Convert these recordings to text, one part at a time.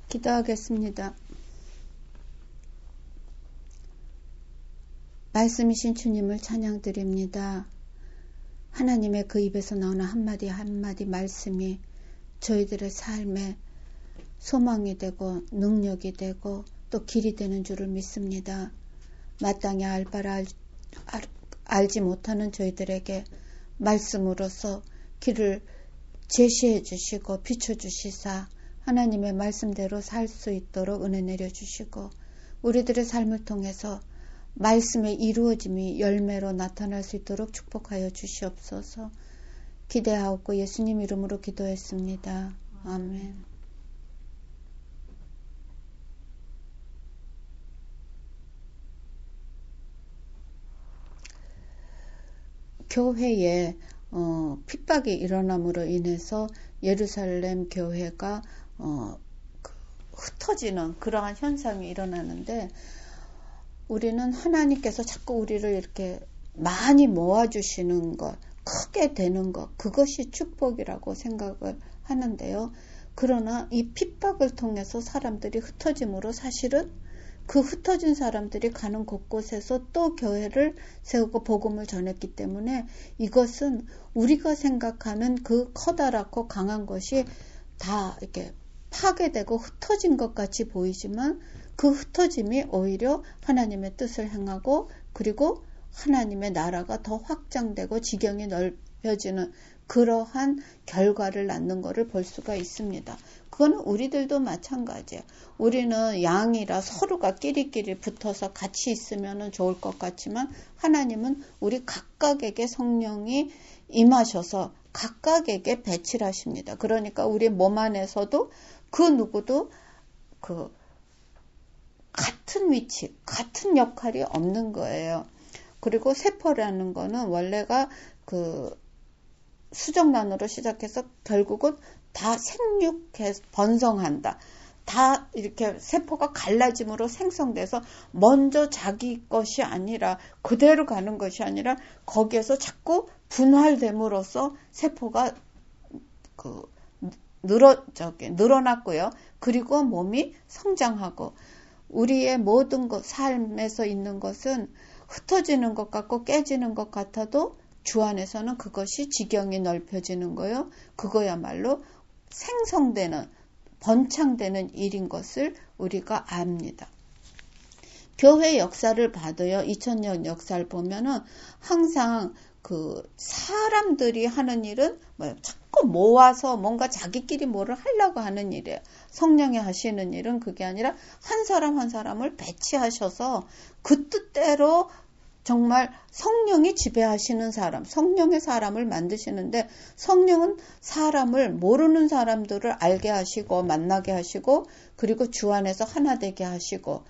기도하겠습니다. 말씀이신 주님을 찬양드립니다. 하나님의 그 입에서 나오는 한마디 한마디 말씀이 저희들의 삶에 소망이 되고 능력이 되고 또 길이 되는 줄을 믿습니다. 마땅히 알 바를 알지 못하는 저희들에게 말씀으로서 길을 제시해 주시고 비춰주시사 하나님의 말씀대로 살 수 있도록 은혜 내려주시고 우리들의 삶을 통해서 말씀의 이루어짐이 열매로 나타날 수 있도록 축복하여 주시옵소서. 기대하옵고 예수님 이름으로 기도했습니다. 아멘. 교회에 핍박이 일어남으로 인해서 예루살렘 교회가 흩어지는 그러한 현상이 일어나는데 우리는 하나님께서 자꾸 우리를 이렇게 많이 모아주시는 것, 크게 되는 것, 그것이 축복이라고 생각을 하는데요. 그러나 이 핍박을 통해서 사람들이 흩어짐으로 사실은 그 흩어진 사람들이 가는 곳곳에서 또 교회를 세우고 복음을 전했기 때문에 이것은 우리가 생각하는 그 커다랗고 강한 것이 다 이렇게 파괴되고 흩어진 것 같이 보이지만 그 흩어짐이 오히려 하나님의 뜻을 행하고 그리고 하나님의 나라가 더 확장되고 지경이 넓혀지는 그러한 결과를 낳는 것을 볼 수가 있습니다. 그건 우리들도 마찬가지예요. 우리는 양이라 서로가 끼리끼리 붙어서 같이 있으면 좋을 것 같지만 하나님은 우리 각각에게 성령이 임하셔서 각각에게 배치를 하십니다. 그러니까 우리 몸 안에서도 그 누구도 같은 위치, 같은 역할이 없는 거예요. 그리고 세포라는 거는 원래가 수정란으로 시작해서 결국은 다 생육해서 번성한다. 다 이렇게 세포가 갈라짐으로 생성돼서 먼저 자기 것이 아니라 그대로 가는 것이 아니라 거기에서 자꾸 분할됨으로써 세포가 늘어났고요. 그리고 몸이 성장하고 우리의 모든 것, 삶에서 있는 것은 흩어지는 것 같고 깨지는 것 같아도 주 안에서는 그것이 지경이 넓혀지는 거요. 그거야말로 생성되는, 번창되는 일인 것을 우리가 압니다. 교회 역사를 봐도요, 2000년 역사를 보면은 항상 사람들이 하는 일은 자꾸 모아서 뭔가 자기끼리 뭐를 하려고 하는 일이에요. 성령이 하시는 일은 그게 아니라 한 사람 한 사람을 배치하셔서 그 뜻대로 정말 성령이 지배하시는 사람, 성령의 사람을 만드시는데 성령은 사람을 모르는 사람들을 알게 하시고 만나게 하시고 그리고 주 안에서 하나 되게 하시고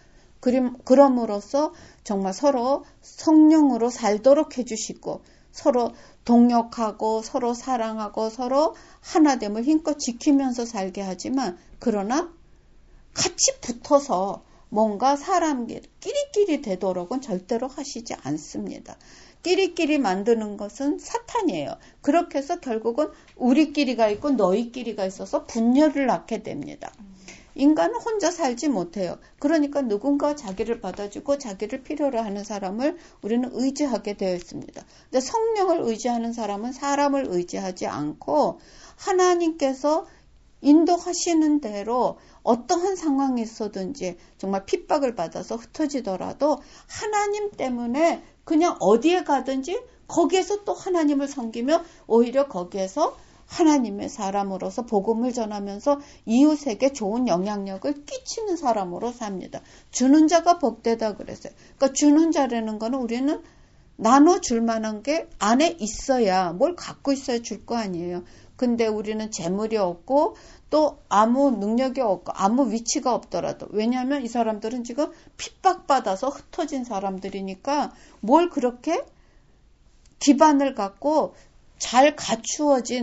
그럼으로써 정말 서로 성령으로 살도록 해주시고 서로 동역하고 서로 사랑하고 서로 하나됨을 힘껏 지키면서 살게 하지만 그러나 같이 붙어서 뭔가 사람끼리 되도록은 절대로 하시지 않습니다. 끼리끼리 만드는 것은 사탄이에요. 그렇게 해서 결국은 우리끼리가 있고 너희끼리가 있어서 분열을 낳게 됩니다. 인간은 혼자 살지 못해요. 그러니까 누군가 자기를 받아주고 자기를 필요로 하는 사람을 우리는 의지하게 되어 있습니다. 근데 성령을 의지하는 사람은 사람을 의지하지 않고 하나님께서 인도하시는 대로 어떠한 상황이 있어든지 정말 핍박을 받아서 흩어지더라도 하나님 때문에 그냥 어디에 가든지 거기에서 또 하나님을 섬기며 오히려 거기에서 하나님의 사람으로서 복음을 전하면서 이웃에게 좋은 영향력을 끼치는 사람으로 삽니다. 주는 자가 복되다 그랬어요. 그러니까 주는 자라는 거는 우리는 나눠줄 만한 게 안에 있어야 뭘 갖고 있어야 줄 거 아니에요. 근데 우리는 재물이 없고 또 아무 능력이 없고 아무 위치가 없더라도 왜냐하면 이 사람들은 지금 핍박받아서 흩어진 사람들이니까 뭘 그렇게 기반을 갖고 잘 갖추어진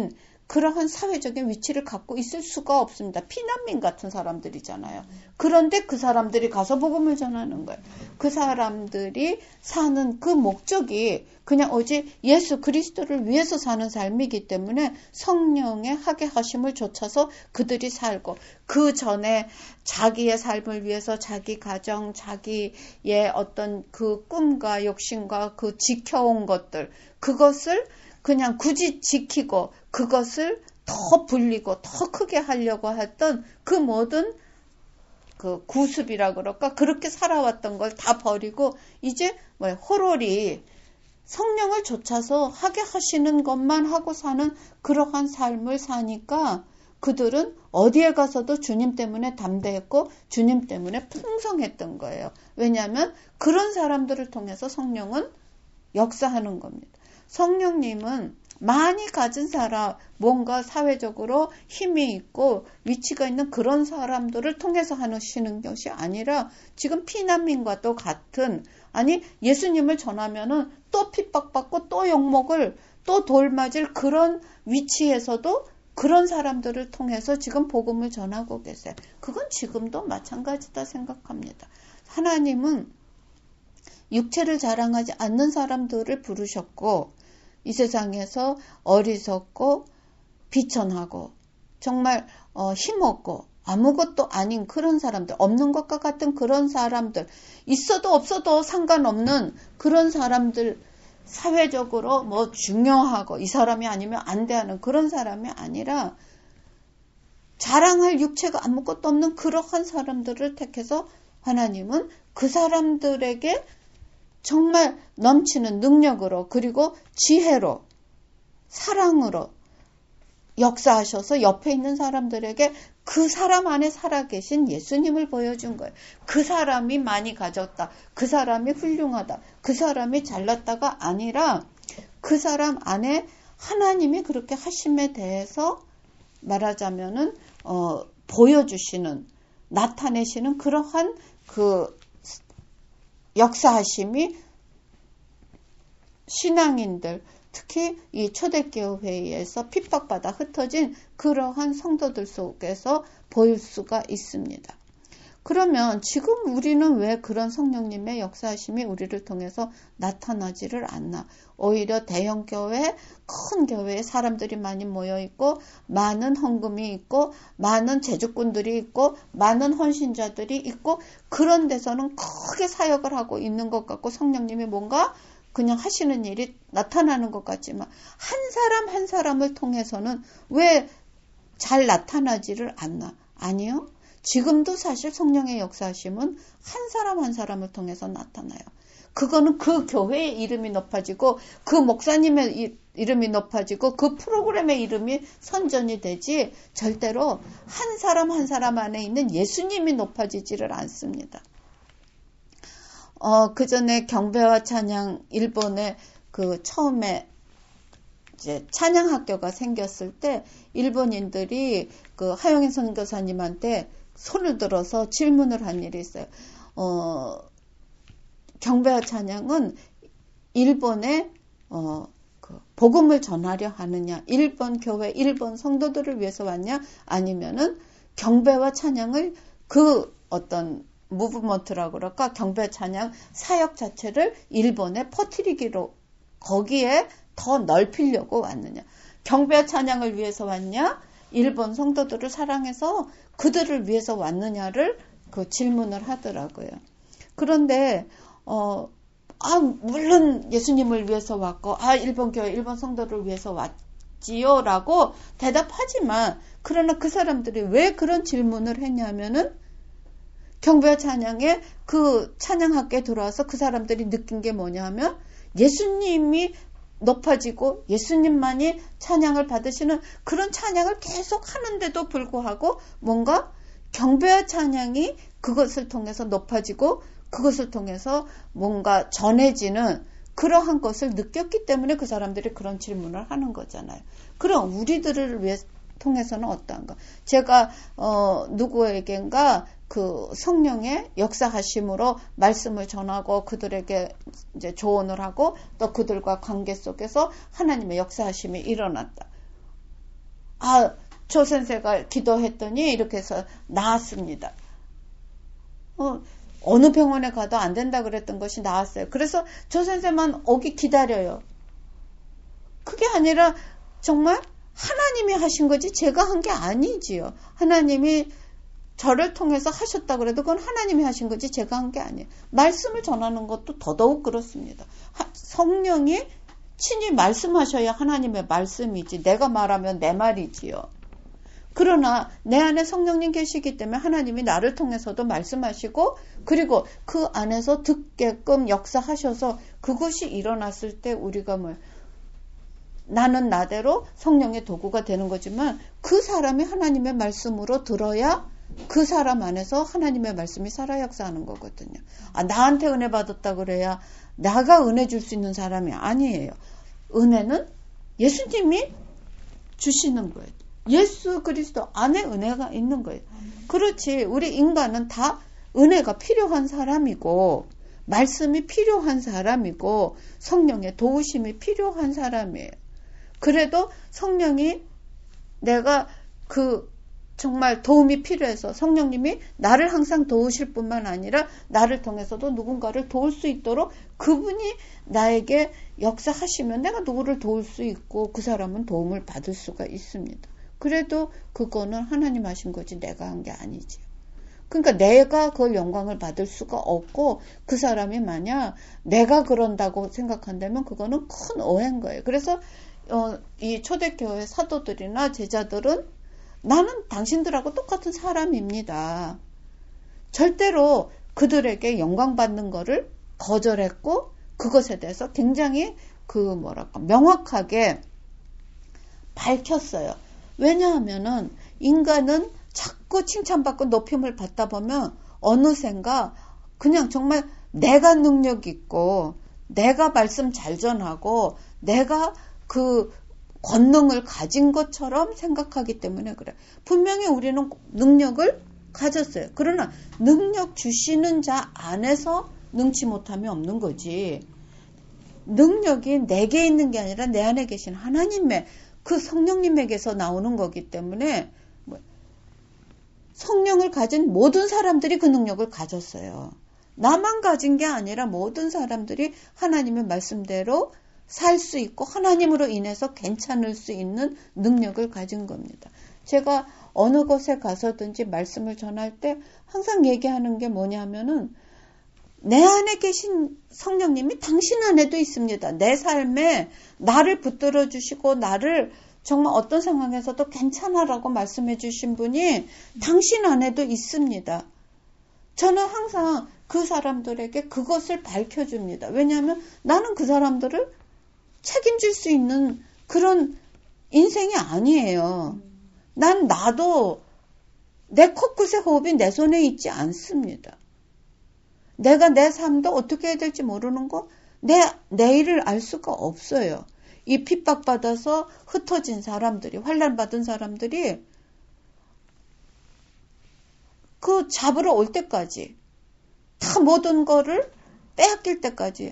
그러한 사회적인 위치를 갖고 있을 수가 없습니다. 피난민 같은 사람들이잖아요. 그런데 그 사람들이 가서 복음을 전하는 거예요. 그 사람들이 사는 그 목적이 그냥 오직 예수 그리스도를 위해서 사는 삶이기 때문에 성령의 하게 하심을 좇아서 그들이 살고, 그 전에 자기의 삶을 위해서 자기 가정, 자기의 어떤 그 꿈과 욕심과 그 지켜온 것들, 그것을 그냥 굳이 지키고 그것을 더 불리고 더 크게 하려고 했던 그 모든 그 구습이라 그럴까, 그렇게 살아왔던 걸 다 버리고 이제 호롤이 성령을 좇아서 하게 하시는 것만 하고 사는 그러한 삶을 사니까 그들은 어디에 가서도 주님 때문에 담대했고 주님 때문에 풍성했던 거예요. 왜냐하면 그런 사람들을 통해서 성령은 역사하는 겁니다. 성령님은 많이 가진 사람, 뭔가 사회적으로 힘이 있고 위치가 있는 그런 사람들을 통해서 하시는 것이 아니라 지금 피난민과도 같은, 아니 예수님을 전하면은 또 핍박받고 또 욕먹을 또 돌맞을 그런 위치에서도 그런 사람들을 통해서 지금 복음을 전하고 계세요. 그건 지금도 마찬가지다 생각합니다. 하나님은 육체를 자랑하지 않는 사람들을 부르셨고, 이 세상에서 어리석고 비천하고 정말 힘없고 아무것도 아닌 그런 사람들, 없는 것과 같은 그런 사람들, 있어도 없어도 상관없는 그런 사람들, 사회적으로 뭐 중요하고 이 사람이 아니면 안 돼 하는 그런 사람이 아니라 자랑할 육체가 아무것도 없는 그러한 사람들을 택해서 하나님은 그 사람들에게 정말 넘치는 능력으로, 그리고 지혜로, 사랑으로 역사하셔서 옆에 있는 사람들에게 그 사람 안에 살아계신 예수님을 보여준 거예요. 그 사람이 많이 가졌다, 그 사람이 훌륭하다, 그 사람이 잘났다가 아니라 그 사람 안에 하나님이 그렇게 하심에 대해서 말하자면은 보여주시는, 나타내시는 그러한 그 역사하심이 신앙인들, 특히 이 초대교회에서 핍박받아 흩어진 그러한 성도들 속에서 보일 수가 있습니다. 그러면 지금 우리는 왜 그런 성령님의 역사하심이 우리를 통해서 나타나지를 않나? 오히려 대형교회, 큰 교회에 사람들이 많이 모여있고 많은 헌금이 있고 많은 제주꾼들이 있고 많은 헌신자들이 있고 그런 데서는 크게 사역을 하고 있는 것 같고 성령님이 뭔가 그냥 하시는 일이 나타나는 것 같지만 한 사람 한 사람을 통해서는 왜 잘 나타나지를 않나? 아니요. 지금도 사실 성령의 역사하심은 한 사람 한 사람을 통해서 나타나요. 그거는 그 교회의 이름이 높아지고 그 목사님의 이름이 높아지고 그 프로그램의 이름이 선전이 되지 절대로 한 사람 한 사람 안에 있는 예수님이 높아지지를 않습니다. 그 전에 경배와 찬양, 일본에 그 처음에 이제 찬양 학교가 생겼을 때 일본인들이 그 하영인 선교사님한테 손을 들어서 질문을 한 일이 있어요. 경배와 찬양은 일본에 그 복음을 전하려 하느냐, 일본 교회, 일본 성도들을 위해서 왔냐, 아니면은 경배와 찬양을 그 어떤 무브먼트라고 그럴까, 경배 찬양 사역 자체를 일본에 퍼뜨리기로 거기에 더 넓히려고 왔느냐, 경배 찬양을 위해서 왔냐, 일본 성도들을 사랑해서 그들을 위해서 왔느냐를 그 질문을 하더라고요. 그런데 물론 예수님을 위해서 왔고 일본 교회, 일본 성도를 위해서 왔지요라고 대답하지만, 그러나 그 사람들이 왜 그런 질문을 했냐면은 경배와 찬양에 그 찬양학교에 들어와서 그 사람들이 느낀 게 뭐냐면 예수님이 높아지고 예수님만이 찬양을 받으시는 그런 찬양을 계속 하는데도 불구하고 뭔가 경배와 찬양이 그것을 통해서 높아지고 그것을 통해서 뭔가 전해지는 그러한 것을 느꼈기 때문에 그 사람들이 그런 질문을 하는 거잖아요. 그럼 우리들을 위해 통해서는 어떠한가? 제가 누구에겐가 그 성령의 역사하심으로 말씀을 전하고 그들에게 이제 조언을 하고 또 그들과 관계 속에서 하나님의 역사하심이 일어났다. 조 선생가 기도했더니 이렇게 해서 나았습니다. 어느 병원에 가도 안 된다 그랬던 것이 나았어요. 그래서 조 선생만 오기 기다려요. 그게 아니라 정말 하나님이 하신 거지 제가 한 게 아니지요. 하나님이 저를 통해서 하셨다 그래도 그건 하나님이 하신 거지 제가 한 게 아니에요. 말씀을 전하는 것도 더더욱 그렇습니다. 성령이 친히 말씀하셔야 하나님의 말씀이지 내가 말하면 내 말이지요. 그러나 내 안에 성령님 계시기 때문에 하나님이 나를 통해서도 말씀하시고 그리고 그 안에서 듣게끔 역사하셔서 그것이 일어났을 때 우리가 나는 나대로 성령의 도구가 되는 거지만 그 사람이 하나님의 말씀으로 들어야 그 사람 안에서 하나님의 말씀이 살아 역사하는 거거든요. 나한테 은혜 받았다 그래야 나가 은혜 줄 수 있는 사람이 아니에요. 은혜는 예수님이 주시는 거예요. 예수 그리스도 안에 은혜가 있는 거예요. 그렇지 우리 인간은 다 은혜가 필요한 사람이고 말씀이 필요한 사람이고 성령의 도우심이 필요한 사람이에요. 그래도 성령이 내가 정말 도움이 필요해서 성령님이 나를 항상 도우실 뿐만 아니라 나를 통해서도 누군가를 도울 수 있도록 그분이 나에게 역사하시면 내가 누구를 도울 수 있고 그 사람은 도움을 받을 수가 있습니다. 그래도 그거는 하나님 하신 거지 내가 한 게 아니지. 그러니까 내가 그걸 영광을 받을 수가 없고 그 사람이 만약 내가 그런다고 생각한다면 그거는 큰 오해인 거예요. 그래서 이 초대교회 사도들이나 제자들은 나는 당신들하고 똑같은 사람입니다. 절대로 그들에게 영광 받는 거를 거절했고 그것에 대해서 굉장히 명확하게 밝혔어요. 왜냐하면은 인간은 자꾸 칭찬받고 높임을 받다 보면 어느샌가 그냥 정말 내가 능력 있고 내가 말씀 잘 전하고 내가 그 권능을 가진 것처럼 생각하기 때문에 그래. 분명히 우리는 능력을 가졌어요. 그러나 능력 주시는 자 안에서 능치 못함이 없는 거지. 능력이 내게 있는 게 아니라 내 안에 계신 하나님의 그 성령님에게서 나오는 거기 때문에 성령을 가진 모든 사람들이 그 능력을 가졌어요. 나만 가진 게 아니라 모든 사람들이 하나님의 말씀대로 살 수 있고 하나님으로 인해서 괜찮을 수 있는 능력을 가진 겁니다. 제가 어느 곳에 가서든지 말씀을 전할 때 항상 얘기하는 게 뭐냐면은 내 안에 계신 성령님이 당신 안에도 있습니다. 내 삶에 나를 붙들어 주시고 나를 정말 어떤 상황에서도 괜찮아라고 말씀해 주신 분이 당신 안에도 있습니다. 저는 항상 그 사람들에게 그것을 밝혀줍니다. 왜냐하면 나는 그 사람들을 책임질 수 있는 그런 인생이 아니에요. 나도 내 코끝의 호흡이 내 손에 있지 않습니다. 내가 내 삶도 어떻게 해야 될지 모르는 거 내일을 알 수가 없어요. 이 핍박받아서 흩어진 사람들이 환난받은 사람들이 그 잡으러 올 때까지 다 모든 거를 빼앗길 때까지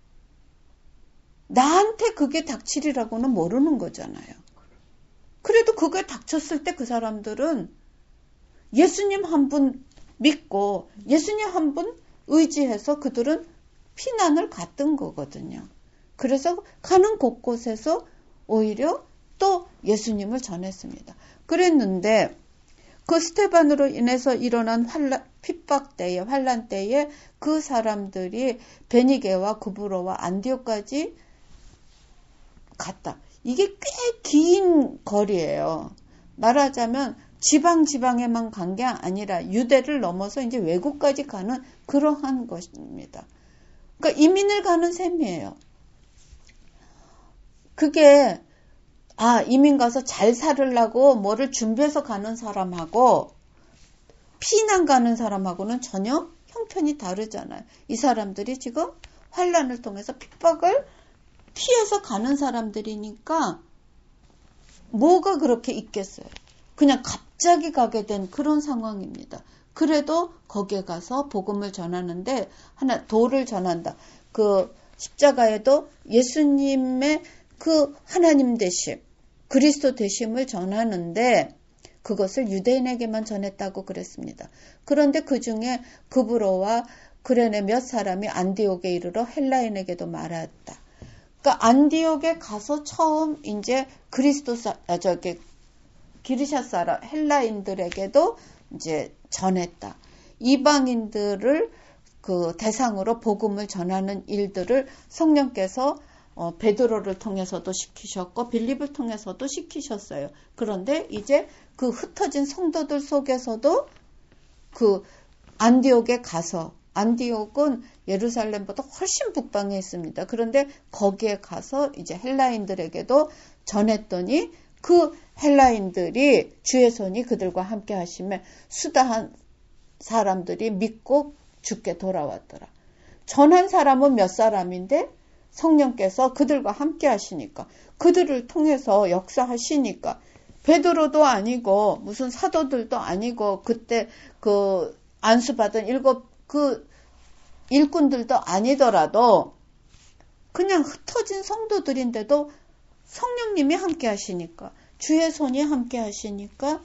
나한테 그게 닥치리라고는 모르는 거잖아요. 그래도 그게 닥쳤을 때 그 사람들은 예수님 한 분 믿고 예수님 한 분 의지해서 그들은 피난을 갔던 거거든요. 그래서 가는 곳곳에서 오히려 또 예수님을 전했습니다. 그랬는데 그 스테반으로 인해서 일어난 핍박 때에 환난 때에 그 사람들이 베니게와 구브로와 안디옥까지 갔다. 이게 꽤 긴 거리예요. 말하자면 지방에만 간 게 아니라 유대를 넘어서 이제 외국까지 가는 그러한 것입니다. 그러니까 이민을 가는 셈이에요. 그게 이민 가서 잘 살으려고 뭐를 준비해서 가는 사람하고 피난 가는 사람하고는 전혀 형편이 다르잖아요. 이 사람들이 지금 환난을 통해서 핍박을 피해서 가는 사람들이니까 뭐가 그렇게 있겠어요. 그냥 갑자기 가게 된 그런 상황입니다. 그래도 거기에 가서 복음을 전하는데 도를 전한다. 그 십자가에도 예수님의 그 하나님 되심, 그리스도 되심을 전하는데 그것을 유대인에게만 전했다고 그랬습니다. 그런데 그 중에 그브로와 그레네 몇 사람이 안디옥에 이르러 헬라인에게도 말했다. 그러니까 안디옥에 가서 처음 이제 기리샤 사람 헬라인들에게도 이제 전했다. 이방인들을 그 대상으로 복음을 전하는 일들을 성령께서 베드로를 통해서도 시키셨고 빌립을 통해서도 시키셨어요. 그런데 이제 그 흩어진 성도들 속에서도 그 안디옥에 가서, 안디옥은 예루살렘보다 훨씬 북방에 있습니다. 그런데 거기에 가서 이제 헬라인들에게도 전했더니 그 헬라인들이 주의 손이 그들과 함께 하시며 수다한 사람들이 믿고 주께 돌아왔더라. 전한 사람은 몇 사람인데 성령께서 그들과 함께 하시니까, 그들을 통해서 역사하시니까, 베드로도 아니고 무슨 사도들도 아니고 그때 그 안수받은 그 일꾼들도 아니더라도 그냥 흩어진 성도들인데도 성령님이 함께 하시니까, 주의 손이 함께 하시니까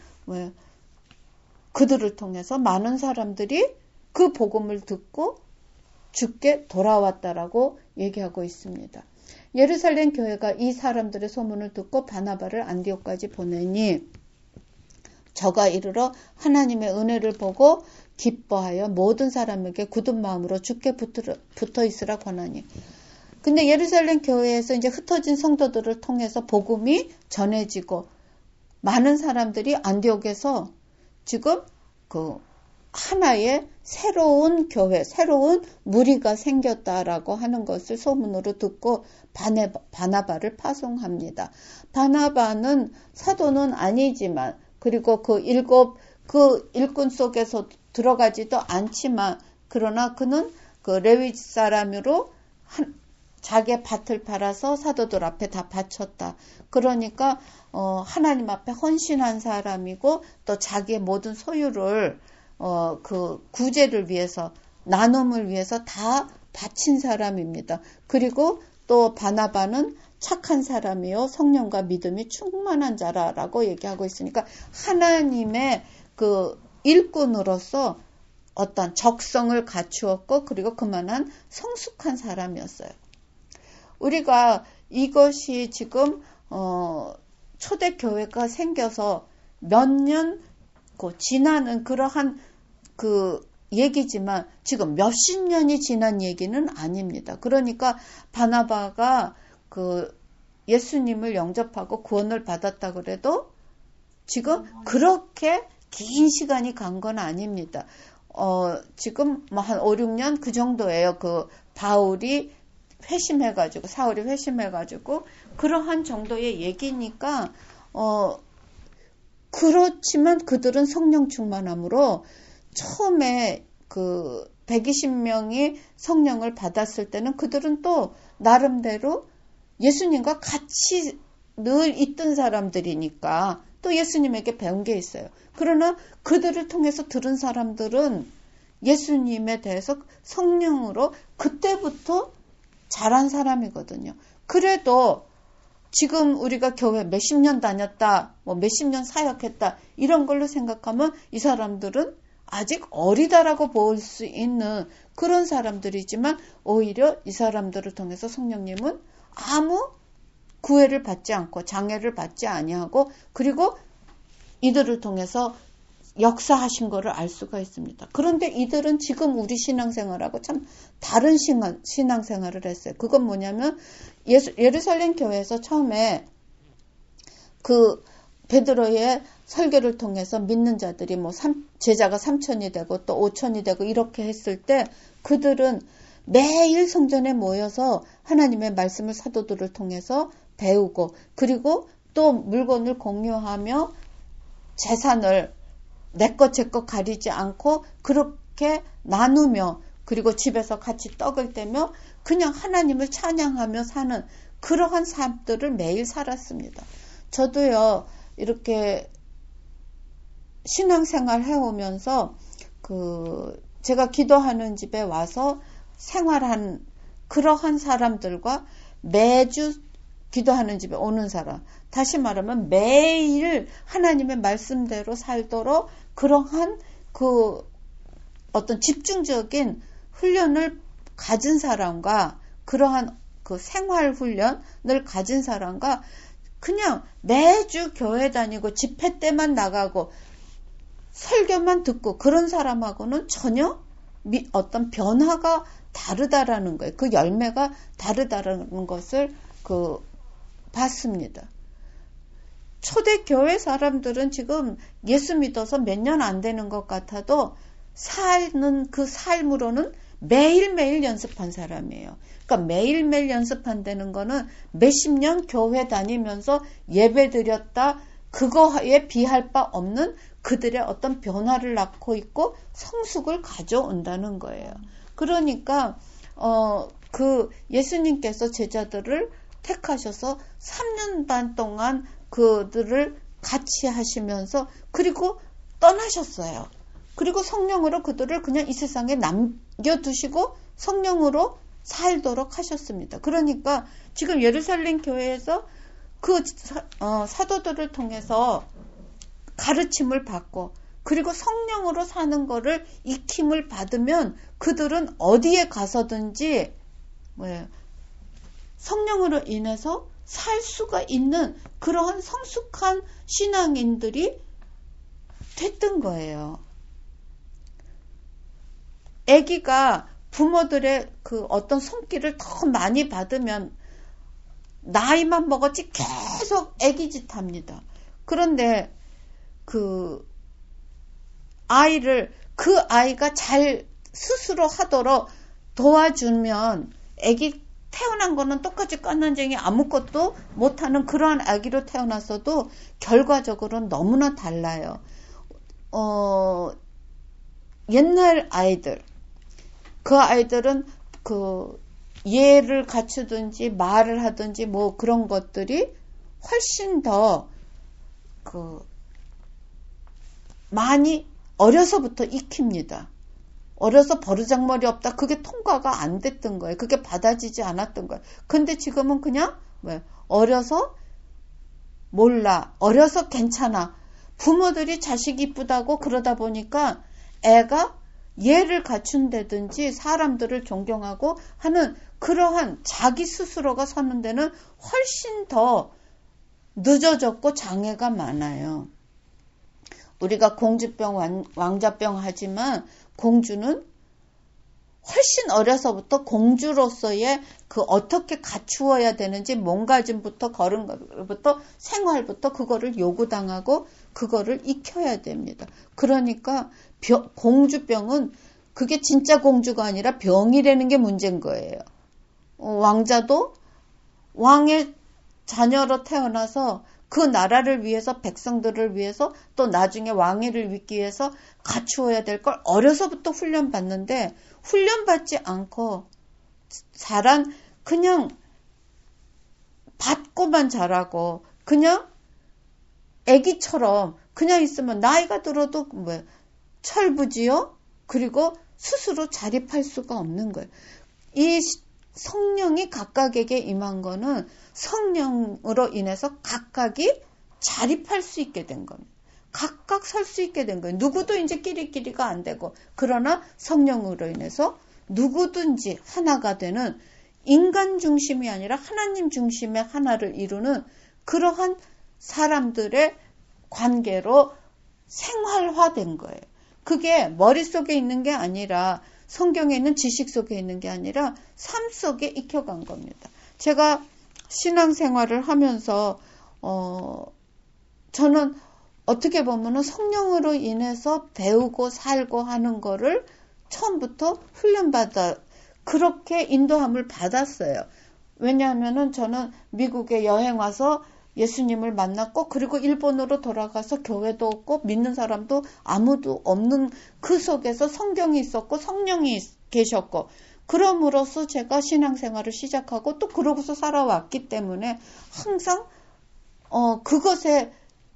그들을 통해서 많은 사람들이 그 복음을 듣고 주께 돌아왔다라고 얘기하고 있습니다. 예루살렘 교회가 이 사람들의 소문을 듣고 바나바를 안디옥까지 보내니 저가 이르러 하나님의 은혜를 보고 기뻐하여 모든 사람에게 굳은 마음으로 주께 붙어 있으라 권하니. 근데 예루살렘 교회에서 이제 흩어진 성도들을 통해서 복음이 전해지고 많은 사람들이 안디옥에서 지금 그 하나의 새로운 교회, 새로운 무리가 생겼다라고 하는 것을 소문으로 듣고 바나바를 파송합니다. 바나바는 사도는 아니지만, 그리고 그 일꾼 속에서 들어가지도 않지만, 그러나 그는 그 레위 사람으로 자기의 밭을 팔아서 사도들 앞에 다 바쳤다. 그러니까 하나님 앞에 헌신한 사람이고, 또 자기의 모든 소유를 그 구제를 위해서, 나눔을 위해서 다 바친 사람입니다. 그리고 또 바나바는 착한 사람이요 성령과 믿음이 충만한 자라라고 얘기하고 있으니까 하나님의 그 일꾼으로서 어떤 적성을 갖추었고, 그리고 그만한 성숙한 사람이었어요. 우리가 이것이 지금 초대교회가 생겨서 몇 년 지나는 그러한 그 얘기지만 지금 몇십 년이 지난 얘기는 아닙니다. 그러니까 바나바가 그 예수님을 영접하고 구원을 받았다 그래도 지금 그렇게 긴 시간이 간 건 아닙니다. 지금 뭐 한 5, 6년 그 정도예요. 그 사울이 회심해가지고 그러한 정도의 얘기니까 그렇지만 그들은 성령 충만함으로 처음에 그 120명이 성령을 받았을 때는 그들은 또 나름대로 예수님과 같이 늘 있던 사람들이니까 또 예수님에게 배운 게 있어요. 그러나 그들을 통해서 들은 사람들은 예수님에 대해서 성령으로 그때부터 자란 사람이거든요. 그래도 지금 우리가 교회 몇십 년 다녔다, 뭐 몇십 년 사역했다, 이런 걸로 생각하면 이 사람들은 아직 어리다라고 볼 수 있는 그런 사람들이지만 오히려 이 사람들을 통해서 성령님은 아무 구애를 받지 않고 장애를 받지 아니하고 그리고 이들을 통해서 역사하신 것을 알 수가 있습니다. 그런데 이들은 지금 우리 신앙생활하고 참 다른 신앙생활을 했어요. 그건 뭐냐면 예루살렘 교회에서 처음에 그 베드로의 설교를 통해서 믿는 자들이 뭐 제자가 3,000이 되고 또 5,000이 되고 이렇게 했을 때 그들은 매일 성전에 모여서 하나님의 말씀을 사도들을 통해서 배우고 그리고 또 물건을 공유하며 재산을 내 것 제 것 가리지 않고 그렇게 나누며 그리고 집에서 같이 떡을 떼며 그냥 하나님을 찬양하며 사는 그러한 삶들을 매일 살았습니다. 저도요 이렇게 신앙생활 해오면서 제가 기도하는 집에 와서 생활한 그러한 사람들과 매주 기도하는 집에 오는 사람. 다시 말하면 매일 하나님의 말씀대로 살도록 그러한 그 어떤 집중적인 훈련을 가진 사람과 그러한 그 생활 훈련을 가진 사람과 그냥 매주 교회 다니고 집회 때만 나가고 설교만 듣고 그런 사람하고는 전혀 어떤 변화가 다르다라는 거예요. 그 열매가 다르다라는 것을 봤습니다. 초대교회 사람들은 지금 예수 믿어서 몇 년 안 되는 것 같아도 사는 그 삶으로는 매일매일 연습한 사람이에요. 그러니까 매일매일 연습한다는 거는 몇십 년 교회 다니면서 예배 드렸다 그거에 비할 바 없는 그들의 어떤 변화를 낳고 있고 성숙을 가져온다는 거예요. 그러니까 예수님께서 제자들을 택하셔서 3년 반 동안 그들을 같이 하시면서 그리고 떠나셨어요. 그리고 성령으로 그들을 그냥 이 세상에 남겨두시고 성령으로 살도록 하셨습니다. 그러니까 지금 예루살렘 교회에서 그 사도들을 통해서 가르침을 받고 그리고 성령으로 사는 거를 익힘을 받으면 그들은 어디에 가서든지 성령으로 인해서 살 수가 있는 그러한 성숙한 신앙인들이 됐던 거예요. 아기가 부모들의 그 어떤 손길을 더 많이 받으면 나이만 먹었지 계속 아기짓 합니다. 그런데 그 아이가 잘 스스로 하도록 도와주면 아기 태어난 거는 똑같이 깐난쟁이 아무것도 못하는 그러한 아기로 태어났어도 결과적으로는 너무나 달라요. 옛날 아이들, 그 아이들은 예를 갖추든지 말을 하든지 뭐 그런 것들이 훨씬 더 많이 어려서부터 익힙니다. 어려서 버르장머리 없다. 그게 통과가 안 됐던 거예요. 그게 받아지지 않았던 거예요. 근데 지금은 그냥 어려서 몰라. 어려서 괜찮아. 부모들이 자식 이쁘다고 그러다 보니까 애가 예를 갖춘다든지 사람들을 존경하고 하는 그러한 자기 스스로가 서는 데는 훨씬 더 늦어졌고 장애가 많아요. 우리가 공주병, 왕자병 하지만 공주는 훨씬 어려서부터 공주로서의 어떻게 갖추어야 되는지 몸가짐부터 걸음부터 생활부터 그거를 요구당하고 그거를 익혀야 됩니다. 그러니까 공주병은 그게 진짜 공주가 아니라 병이라는 게 문제인 거예요. 왕자도 왕의 자녀로 태어나서 그 나라를 위해서 백성들을 위해서 또 나중에 왕위를 위기 위해서 갖추어야 될 걸 어려서부터 훈련받는데 훈련받지 않고 그냥 받고만 자라고 그냥 애기처럼 그냥 있으면 나이가 들어도 철부지요. 그리고 스스로 자립할 수가 없는 거예요. 이 성령이 각각에게 임한 거는 성령으로 인해서 각각이 자립할 수 있게 된 겁니다. 각각 설 수 있게 된 거예요. 누구도 이제 끼리끼리가 안 되고 그러나 성령으로 인해서 누구든지 하나가 되는 인간 중심이 아니라 하나님 중심의 하나를 이루는 그러한 사람들의 관계로 생활화된 거예요. 그게 머릿속에 있는 게 아니라 성경에 있는 지식 속에 있는 게 아니라 삶 속에 익혀간 겁니다. 제가 신앙생활을 하면서 저는 어떻게 보면 성령으로 인해서 배우고 살고 하는 거를 처음부터 훈련받아 그렇게 인도함을 받았어요. 왜냐하면 저는 미국에 여행 와서 예수님을 만났고 그리고 일본으로 돌아가서 교회도 없고 믿는 사람도 아무도 없는 그 속에서 성경이 있었고 성령이 계셨고 그럼으로써 제가 신앙생활을 시작하고 또 그러고서 살아왔기 때문에 항상 그것에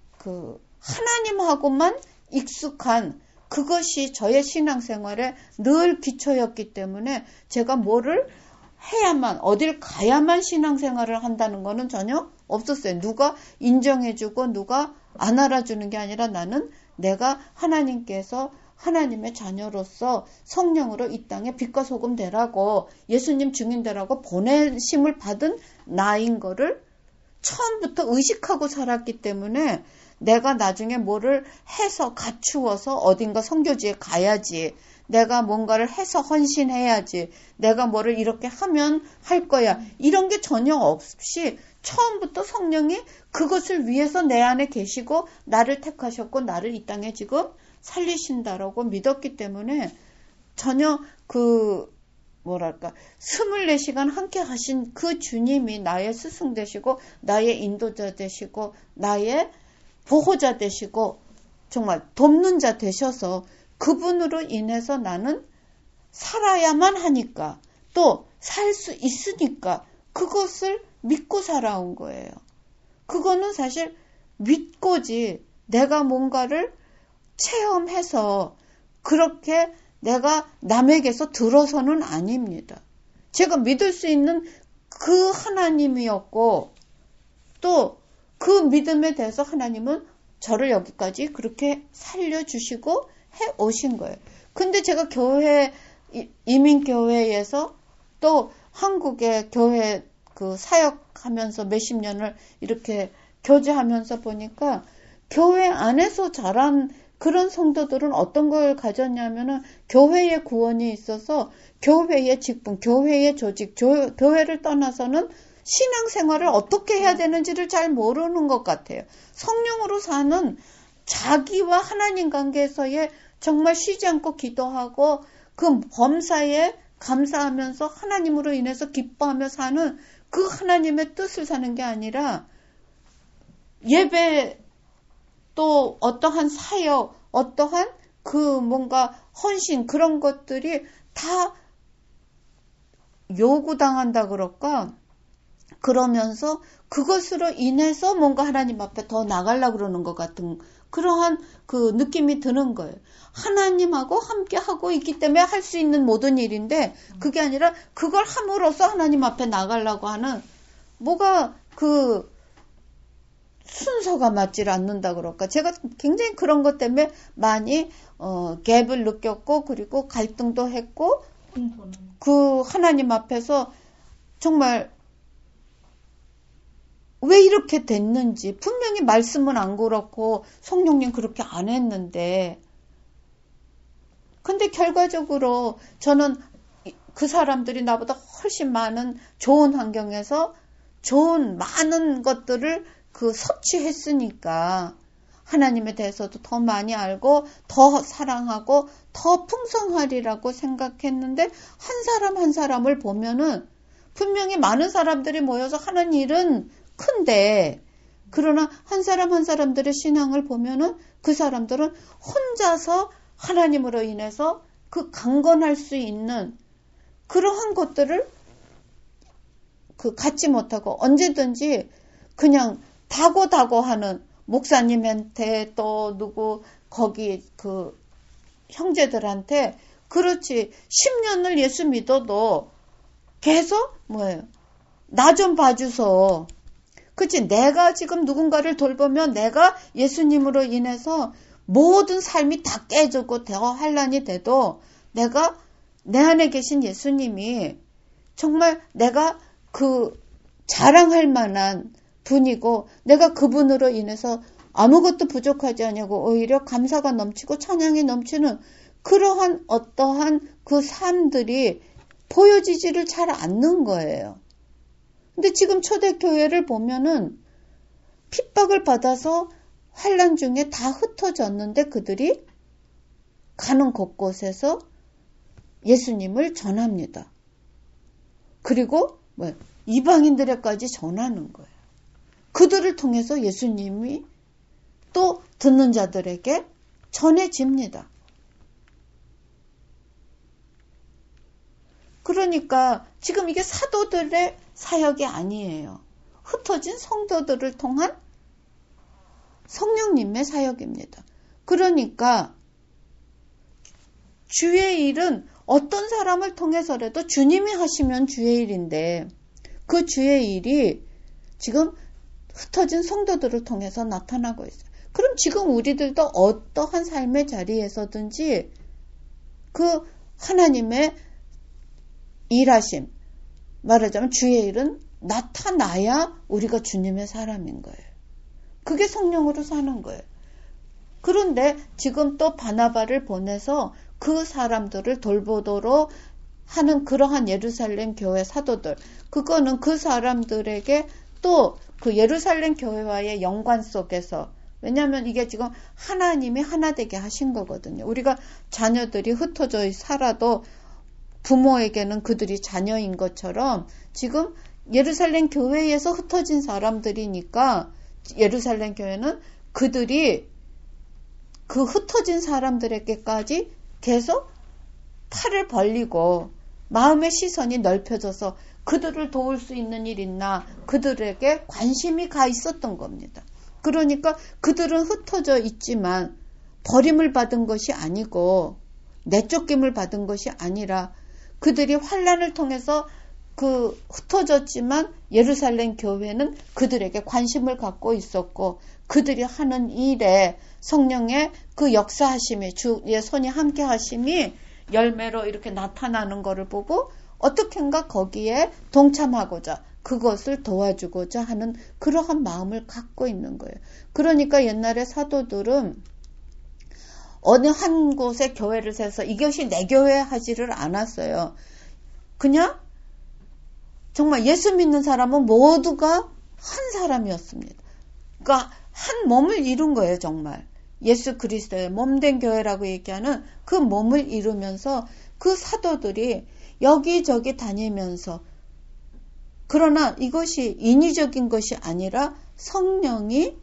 하나님하고만 익숙한 그것이 저의 신앙생활에 늘 기초였기 때문에 제가 뭐를 해야만, 어딜 가야만 신앙생활을 한다는 거는 전혀 없었어요. 누가 인정해주고 누가 안 알아주는 게 아니라 나는 내가 하나님께서 하나님의 자녀로서 성령으로 이 땅에 빛과 소금 되라고, 예수님 증인 되라고 보내심을 받은 나인 거를 처음부터 의식하고 살았기 때문에 내가 나중에 뭐를 해서 갖추어서 어딘가 선교지에 가야지, 내가 뭔가를 해서 헌신해야지, 내가 뭐를 이렇게 하면 할 거야, 이런 게 전혀 없이 처음부터 성령이 그것을 위해서 내 안에 계시고 나를 택하셨고 나를 이 땅에 지금 살리신다라고 믿었기 때문에 전혀 24시간 함께 하신 그 주님이 나의 스승 되시고 나의 인도자 되시고 나의 보호자 되시고 정말 돕는 자 되셔서 그분으로 인해서 나는 살아야만 하니까, 또 살 수 있으니까 그것을 믿고 살아온 거예요. 그거는 사실 믿고지 내가 뭔가를 체험해서 그렇게 내가 남에게서 들어서는 아닙니다. 제가 믿을 수 있는 그 하나님이었고 또 그 믿음에 대해서 하나님은 저를 여기까지 그렇게 살려주시고 해 오신 거예요. 근데 제가 이민교회에서 또 한국의 교회 사역하면서 몇십 년을 이렇게 교제하면서 보니까 교회 안에서 자란 그런 성도들은 어떤 걸 가졌냐면은 교회의 구원이 있어서 교회의 직분, 교회의 조직, 교회를 떠나서는 신앙생활을 어떻게 해야 되는지를 잘 모르는 것 같아요. 성령으로 사는 자기와 하나님 관계에서의 정말 쉬지 않고 기도하고 그 범사에 감사하면서 하나님으로 인해서 기뻐하며 사는 그 하나님의 뜻을 사는 게 아니라 예배, 또 어떠한 사역, 어떠한 뭔가 헌신, 그런 것들이 다 요구당한다 그럴까? 그러면서 그것으로 인해서 뭔가 하나님 앞에 더 나가려고 그러는 것 같은 그러한 느낌이 드는 거예요. 하나님하고 함께 하고 있기 때문에 할 수 있는 모든 일인데 그게 아니라 그걸 함으로써 하나님 앞에 나가려고 하는 뭐가 순서가 맞질 않는다 그럴까. 제가 굉장히 그런 것 때문에 많이 갭을 느꼈고 그리고 갈등도 했고 하나님 앞에서 정말 왜 이렇게 됐는지, 분명히 말씀은 안 그렇고 성령님 그렇게 안 했는데, 근데 결과적으로 저는 그 사람들이 나보다 훨씬 많은 좋은 환경에서 좋은 많은 것들을 섭취했으니까 하나님에 대해서도 더 많이 알고 더 사랑하고 더 풍성하리라고 생각했는데, 한 사람 한 사람을 보면은 분명히 많은 사람들이 모여서 하는 일은 큰데, 그러나 한 사람 한 사람들의 신앙을 보면은 그 사람들은 혼자서 하나님으로 인해서 강건할 수 있는 그러한 것들을 갖지 못하고 언제든지 그냥 다고 하는 목사님한테 또 누구 거기 형제들한테 그렇지 10년을 예수 믿어도 계속 나 좀 봐주소. 그치, 내가 지금 누군가를 돌보면 내가 예수님으로 인해서 모든 삶이 다 깨지고 더 환란이 돼도 내가 내 안에 계신 예수님이 정말 내가 자랑할 만한 분이고 내가 그분으로 인해서 아무것도 부족하지 않냐고 오히려 감사가 넘치고 찬양이 넘치는 그러한 어떠한 삶들이 보여지지를 잘 않는 거예요. 근데 지금 초대교회를 보면은 핍박을 받아서 환난 중에 다 흩어졌는데 그들이 가는 곳곳에서 예수님을 전합니다. 그리고 이방인들에까지 전하는 거예요. 그들을 통해서 예수님이 또 듣는 자들에게 전해집니다. 그러니까 지금 이게 사도들의 사역이 아니에요. 흩어진 성도들을 통한 성령님의 사역입니다. 그러니까 주의 일은 어떤 사람을 통해서라도 주님이 하시면 주의 일인데 그 주의 일이 지금 흩어진 성도들을 통해서 나타나고 있어요. 그럼 지금 우리들도 어떠한 삶의 자리에서든지 그 하나님의 일하심, 말하자면 주의 일은 나타나야 우리가 주님의 사람인 거예요. 그게 성령으로 사는 거예요. 그런데 지금 또 바나바를 보내서 그 사람들을 돌보도록 하는 그러한 예루살렘 교회 사도들, 그거는 그 사람들에게 또 그 예루살렘 교회와의 연관 속에서, 왜냐하면 이게 지금 하나님이 하나 되게 하신 거거든요. 우리가 자녀들이 흩어져 살아도 부모에게는 그들이 자녀인 것처럼 지금 예루살렘 교회에서 흩어진 사람들이니까 예루살렘 교회는 그들이 그 흩어진 사람들에게까지 계속 팔을 벌리고 마음의 시선이 넓혀져서 그들을 도울 수 있는 일 있나 그들에게 관심이 가 있었던 겁니다. 그러니까 그들은 흩어져 있지만 버림을 받은 것이 아니고 내쫓김을 받은 것이 아니라 그들이 환난을 통해서 그 흩어졌지만 예루살렘 교회는 그들에게 관심을 갖고 있었고 그들이 하는 일에 성령의 그 역사하심이 주의 손이 함께 하심이 열매로 이렇게 나타나는 것을 보고 어떻게인가 거기에 동참하고자 그것을 도와주고자 하는 그러한 마음을 갖고 있는 거예요. 그러니까 옛날에 사도들은 어느 한 곳에 교회를 세서 이것이 내 교회 하지를 않았어요. 그냥 정말 예수 믿는 사람은 모두가 한 사람이었습니다. 그러니까 한 몸을 이룬 거예요, 정말. 예수 그리스도의 몸된 교회라고 얘기하는 그 몸을 이루면서 그 사도들이 여기저기 다니면서, 그러나 이것이 인위적인 것이 아니라 성령이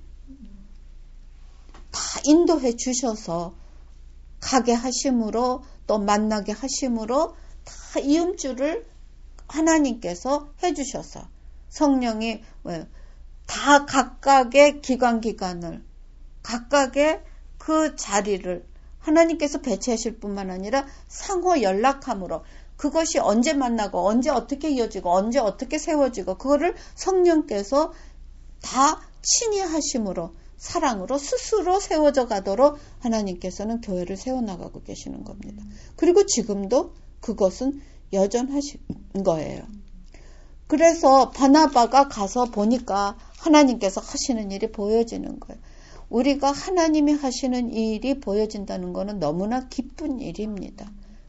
다 인도해 주셔서 가게 하심으로 또 만나게 하심으로 다 이음줄을 하나님께서 해주셔서 성령이 다 각각의 기관을 각각의 그 자리를 하나님께서 배치하실 뿐만 아니라 상호 연락함으로 그것이 언제 만나고 언제 어떻게 이어지고 언제 어떻게 세워지고 그거를 성령께서 다 친히 하심으로 사랑으로 스스로 세워져 가도록 하나님께서는 교회를 세워나가고 계시는 겁니다. 그리고 지금도 그것은 여전하신 거예요. 그래서 바나바가 가서 보니까 하나님께서 하시는 일이 보여지는 거예요. 우리가 하나님이 하시는 일이 보여진다는 것은 너무나 기쁜 일입니다.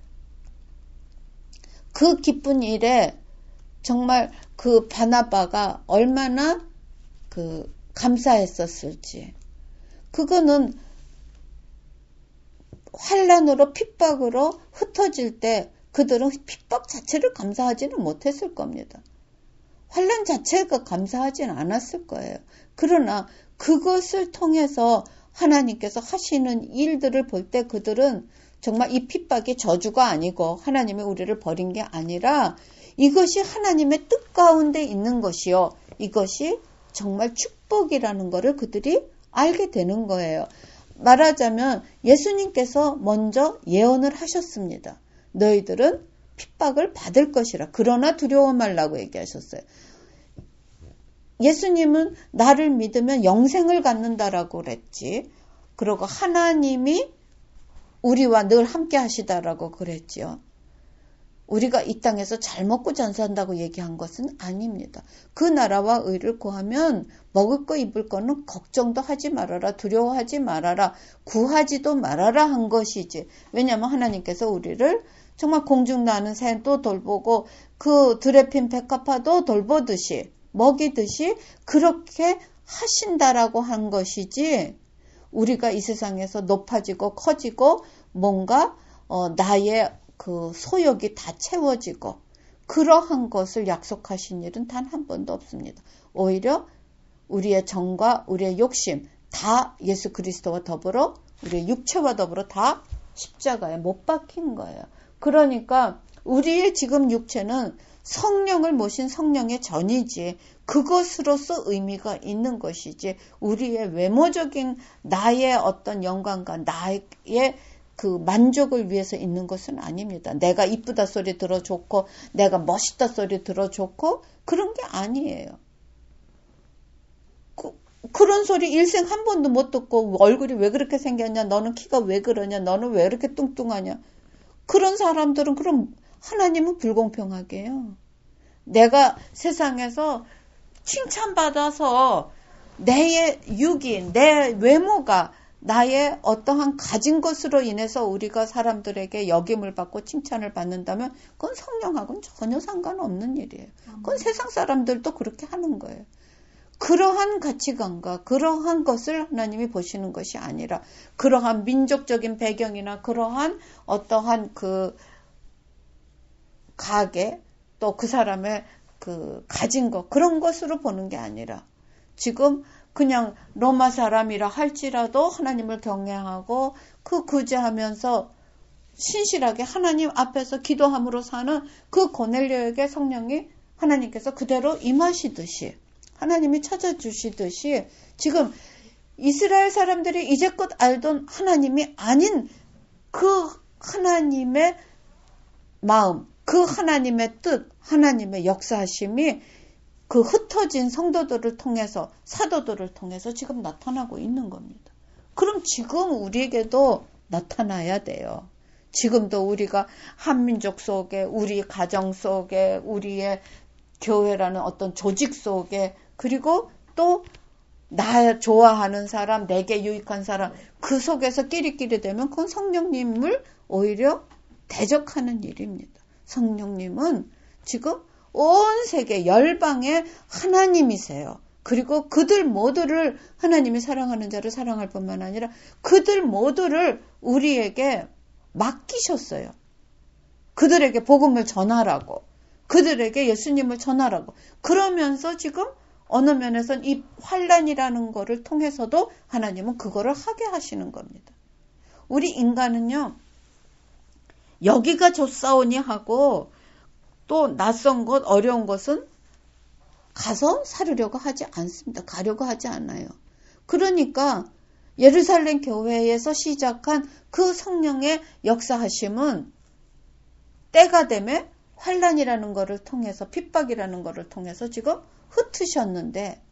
그 기쁜 일에 정말 그 바나바가 얼마나 감사했었을지. 그거는 환난으로 핍박으로 흩어질 때 그들은 핍박 자체를 감사하지는 못했을 겁니다. 환난 자체가 감사하지는 않았을 거예요. 그러나 그것을 통해서 하나님께서 하시는 일들을 볼 때 그들은 정말 이 핍박이 저주가 아니고 하나님이 우리를 버린 게 아니라 이것이 하나님의 뜻 가운데 있는 것이요. 이것이 정말 축복이라는 것을 그들이 알게 되는 거예요. 말하자면 예수님께서 먼저 예언을 하셨습니다. 너희들은 핍박을 받을 것이라. 그러나 두려워 말라고 얘기하셨어요. 예수님은 나를 믿으면 영생을 갖는다라고 그랬지. 그리고 하나님이 우리와 늘 함께 하시다라고 그랬지요. 우리가 이 땅에서 잘 먹고 잘 산다고 얘기한 것은 아닙니다. 그 나라와 의를 구하면 먹을 거 입을 거는 걱정도 하지 말아라. 두려워하지 말아라. 구하지도 말아라 한 것이지. 왜냐하면 하나님께서 우리를 정말 공중 나는 새도 돌보고 그 들에 핀 백합화도 돌보듯이 먹이듯이 그렇게 하신다라고 한 것이지, 우리가 이 세상에서 높아지고 커지고 뭔가 나의 그 소욕이 다 채워지고 그러한 것을 약속하신 일은 단 한 번도 없습니다. 오히려 우리의 정과 우리의 욕심 다 예수 그리스도와 더불어 우리의 육체와 더불어 다 십자가에 못 박힌 거예요. 그러니까 우리의 지금 육체는 성령을 모신 성령의 전이지 그것으로서 의미가 있는 것이지 우리의 외모적인 나의 어떤 영광과 나의 그 만족을 위해서 있는 것은 아닙니다. 내가 이쁘다 소리 들어줬고 내가 멋있다 소리 들어줬고 그런 게 아니에요. 그런 소리 일생 한 번도 못 듣고 얼굴이 왜 그렇게 생겼냐, 너는 키가 왜 그러냐, 너는 왜 이렇게 뚱뚱하냐. 그런 사람들은 그럼 하나님은 불공평하게 해요. 내가 세상에서 칭찬받아서 내 육이, 내 외모가 나의 어떠한 가진 것으로 인해서 우리가 사람들에게 역임을 받고 칭찬을 받는다면 그건 성령하고는 전혀 상관없는 일이에요. 그건 세상 사람들도 그렇게 하는 거예요. 그러한 가치관과 그러한 것을 하나님이 보시는 것이 아니라 그러한 민족적인 배경이나 그러한 어떠한 그 가계 또 그 사람의 그 가진 것 그런 것으로 보는 게 아니라 지금 그냥 로마 사람이라 할지라도 하나님을 경외하고 그 구제하면서 신실하게 하나님 앞에서 기도함으로 사는 그 고넬료에게 성령이 하나님께서 그대로 임하시듯이 하나님이 찾아주시듯이 지금 이스라엘 사람들이 이제껏 알던 하나님이 아닌 그 하나님의 마음, 그 하나님의 뜻, 하나님의 역사하심이 그 흩어진 성도들을 통해서 사도들을 통해서 지금 나타나고 있는 겁니다. 그럼 지금 우리에게도 나타나야 돼요. 지금도 우리가 한민족 속에 우리 가정 속에 우리의 교회라는 어떤 조직 속에 그리고 또 나 좋아하는 사람, 내게 유익한 사람 그 속에서 끼리끼리 되면 그건 성령님을 오히려 대적하는 일입니다. 성령님은 지금 온 세계 열방의 하나님이세요. 그리고 그들 모두를 하나님이 사랑하는 자를 사랑할 뿐만 아니라 그들 모두를 우리에게 맡기셨어요. 그들에게 복음을 전하라고. 그들에게 예수님을 전하라고. 그러면서 지금 어느 면에선 이 환란이라는 거를 통해서도 하나님은 그거를 하게 하시는 겁니다. 우리 인간은요. 여기가 좋사오니 하고 또 낯선 것, 어려운 것은 가서 살으려고 하지 않습니다. 가려고 하지 않아요. 그러니까 예루살렘 교회에서 시작한 그 성령의 역사하심은 때가 되면 환란이라는 것을 통해서 핍박이라는 것을 통해서 지금 흩으셨는데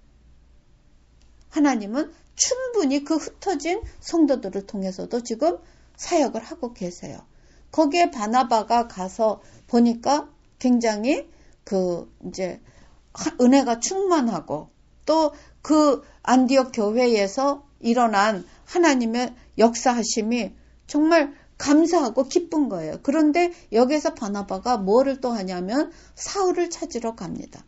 하나님은 충분히 그 흩어진 성도들을 통해서도 지금 사역을 하고 계세요. 거기에 바나바가 가서 보니까 굉장히 이제 은혜가 충만하고 또 그 안디옥 교회에서 일어난 하나님의 역사하심이 정말 감사하고 기쁜 거예요. 그런데 여기서 바나바가 뭐를 또 하냐면 사울을 찾으러 갑니다.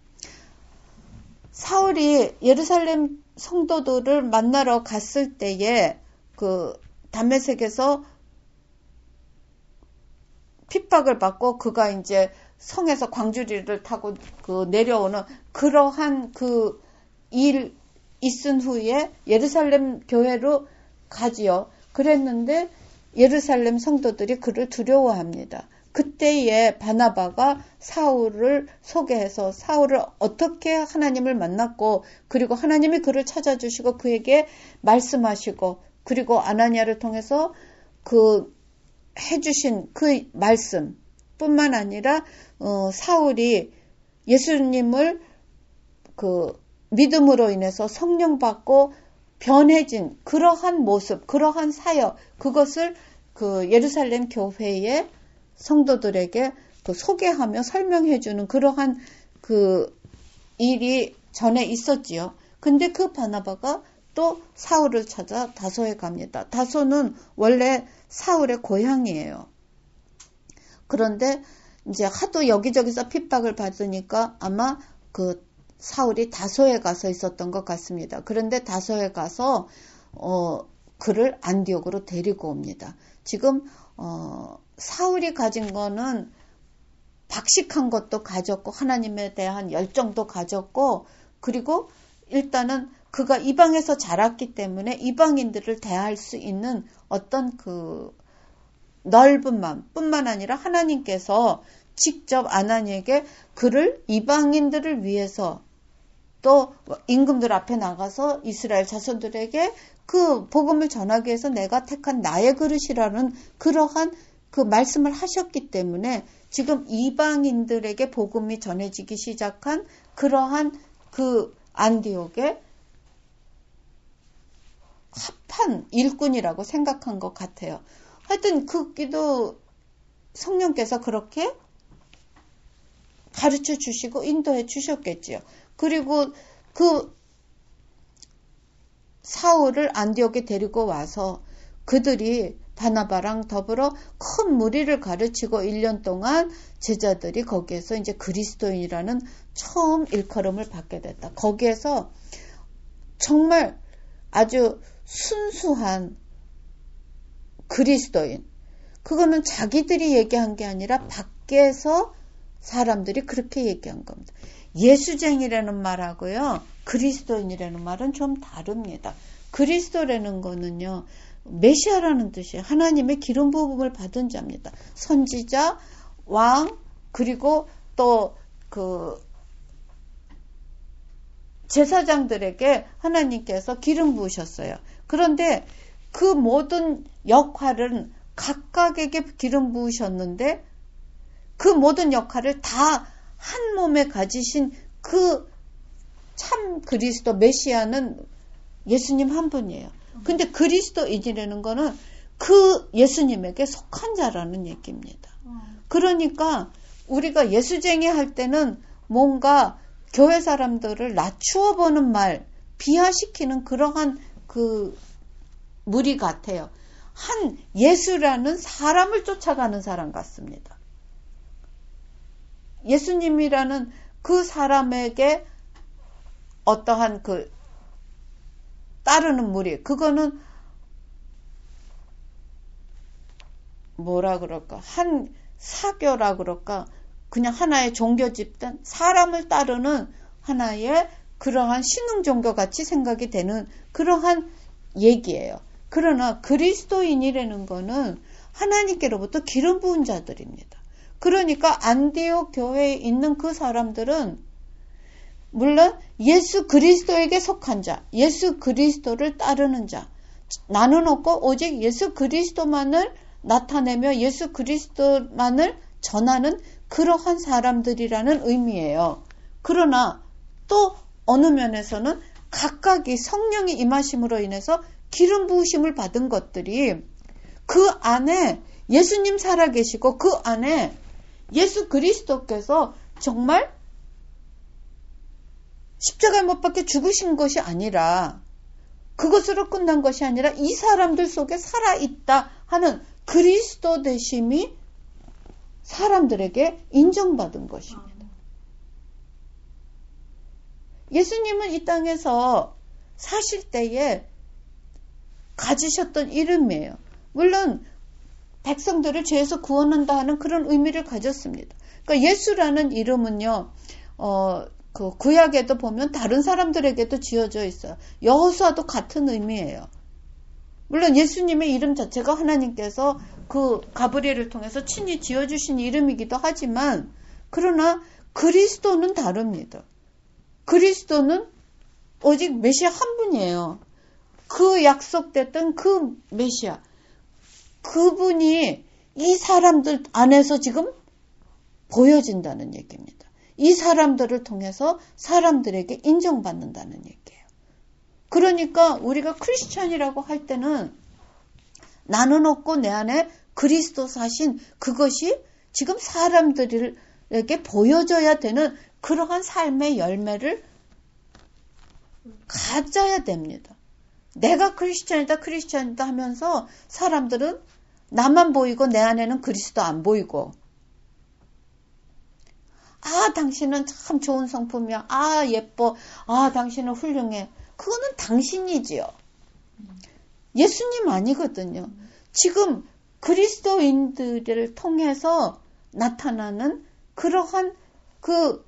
사울이 예루살렘 성도들을 만나러 갔을 때에 그 다메섹에서 핍박을 받고 그가 이제 성에서 광주리를 타고 내려오는 그러한 그 일 있은 후에 예루살렘 교회로 가지요. 그랬는데 예루살렘 성도들이 그를 두려워합니다. 그때에 바나바가 사울을 소개해서 사울을 어떻게 하나님을 만났고 그리고 하나님이 그를 찾아주시고 그에게 말씀하시고 그리고 아나니아를 통해서 해주신 그 말씀 뿐만 아니라 사울이 예수님을 믿음으로 인해서 성령 받고 변해진 그러한 모습, 그러한 사역, 그것을 예루살렘 교회의 성도들에게 소개하며 설명해주는 그러한 일이 전에 있었지요. 근데 그 바나바가 또 사울을 찾아 다소에 갑니다. 다소는 원래 사울의 고향이에요. 그런데 이제 하도 여기저기서 핍박을 받으니까 아마 사울이 다소에 가서 있었던 것 같습니다. 그런데 다소에 가서 그를 안디옥으로 데리고 옵니다. 지금 사울이 가진 거는 박식한 것도 가졌고 하나님에 대한 열정도 가졌고 그리고 일단은 그가 이방에서 자랐기 때문에 이방인들을 대할 수 있는 어떤 넓은 마음 뿐만 아니라 하나님께서 직접 아나니에게 그를 이방인들을 위해서 또 임금들 앞에 나가서 이스라엘 자손들에게 그 복음을 전하기 위해서 내가 택한 나의 그릇이라는 그러한 그 말씀을 하셨기 때문에 지금 이방인들에게 복음이 전해지기 시작한 그러한 그 안디옥의 합한 일꾼이라고 생각한 것 같아요. 하여튼 그 기도 성령께서 그렇게 가르쳐 주시고 인도해 주셨겠지요. 그리고 그 사울을 안디옥에 데리고 와서 그들이 바나바랑 더불어 큰 무리를 가르치고 1년 동안 제자들이 거기에서 이제 그리스도인이라는 처음 일컬음을 받게 됐다. 거기에서 정말 아주 순수한 그리스도인, 그거는 자기들이 얘기한 게 아니라 밖에서 사람들이 그렇게 얘기한 겁니다. 예수쟁이라는 말하고요, 그리스도인이라는 말은 좀 다릅니다. 그리스도라는 거는요, 메시아라는 뜻이에요. 하나님의 기름 부음을 받은 자입니다. 선지자, 왕, 그리고 또 그 제사장들에게 하나님께서 기름 부으셨어요. 그런데 그 모든 역할은 각각에게 기름 부으셨는데 그 모든 역할을 다 한 몸에 가지신 그 참 그리스도 메시아는 예수님 한 분이에요. 근데 그리스도인이라는 거는 그 예수님에게 속한 자라는 얘기입니다. 그러니까 우리가 예수쟁이 할 때는 뭔가 교회 사람들을 낮추어 보는 말, 비하시키는 그러한 그 무리 같아요. 한 예수라는 사람을 쫓아가는 사람 같습니다. 예수님이라는 그 사람에게 어떠한 그 따르는 무리, 그거는 뭐라 그럴까, 한 사교라 그럴까, 그냥 하나의 종교 집단, 사람을 따르는 하나의 그러한 신흥 종교 같이 생각이 되는 그러한 얘기예요. 그러나 그리스도인이라는 거는 하나님께로부터 기름 부은 자들입니다. 그러니까 안디옥 교회에 있는 그 사람들은 물론 예수 그리스도에게 속한 자, 예수 그리스도를 따르는 자, 나는 없고 오직 예수 그리스도만을 나타내며 예수 그리스도만을 전하는 그러한 사람들이라는 의미예요. 그러나 또 어느 면에서는 각각이 성령이 임하심으로 인해서 기름 부으심을 받은 것들이 그 안에 예수님 살아계시고 그 안에 예수 그리스도께서 정말 십자가에 못 박혀 죽으신 것이 아니라 그것으로 끝난 것이 아니라 이 사람들 속에 살아있다 하는 그리스도 되심이 사람들에게 인정받은 것입니다. 예수님은 이 땅에서 사실 때에 가지셨던 이름이에요. 물론 백성들을 죄에서 구원한다 하는 그런 의미를 가졌습니다. 그러니까 예수라는 이름은요, 그 구약에도 보면 다른 사람들에게도 지어져 있어요. 여호수아도 같은 의미예요. 물론 예수님의 이름 자체가 하나님께서 그 가브리엘을 통해서 친히 지어주신 이름이기도 하지만, 그러나 그리스도는 다릅니다. 그리스도는 오직 메시아 한 분이에요. 그 약속됐던 그 메시아, 그분이 이 사람들 안에서 지금 보여진다는 얘기입니다. 이 사람들을 통해서 사람들에게 인정받는다는 얘기예요. 그러니까 우리가 크리스찬이라고 할 때는 나는 없고 내 안에 그리스도 사신 그것이 지금 사람들에게 보여져야 되는 그러한 삶의 열매를 가져야 됩니다. 내가 크리스찬이다 하면서 사람들은 나만 보이고 내 안에는 그리스도 안 보이고, 아 당신은 참 좋은 성품이야, 아 예뻐, 아 당신은 훌륭해, 그거는 당신이지요. 예수님 아니거든요. 지금 그리스도인들을 통해서 나타나는 그러한 그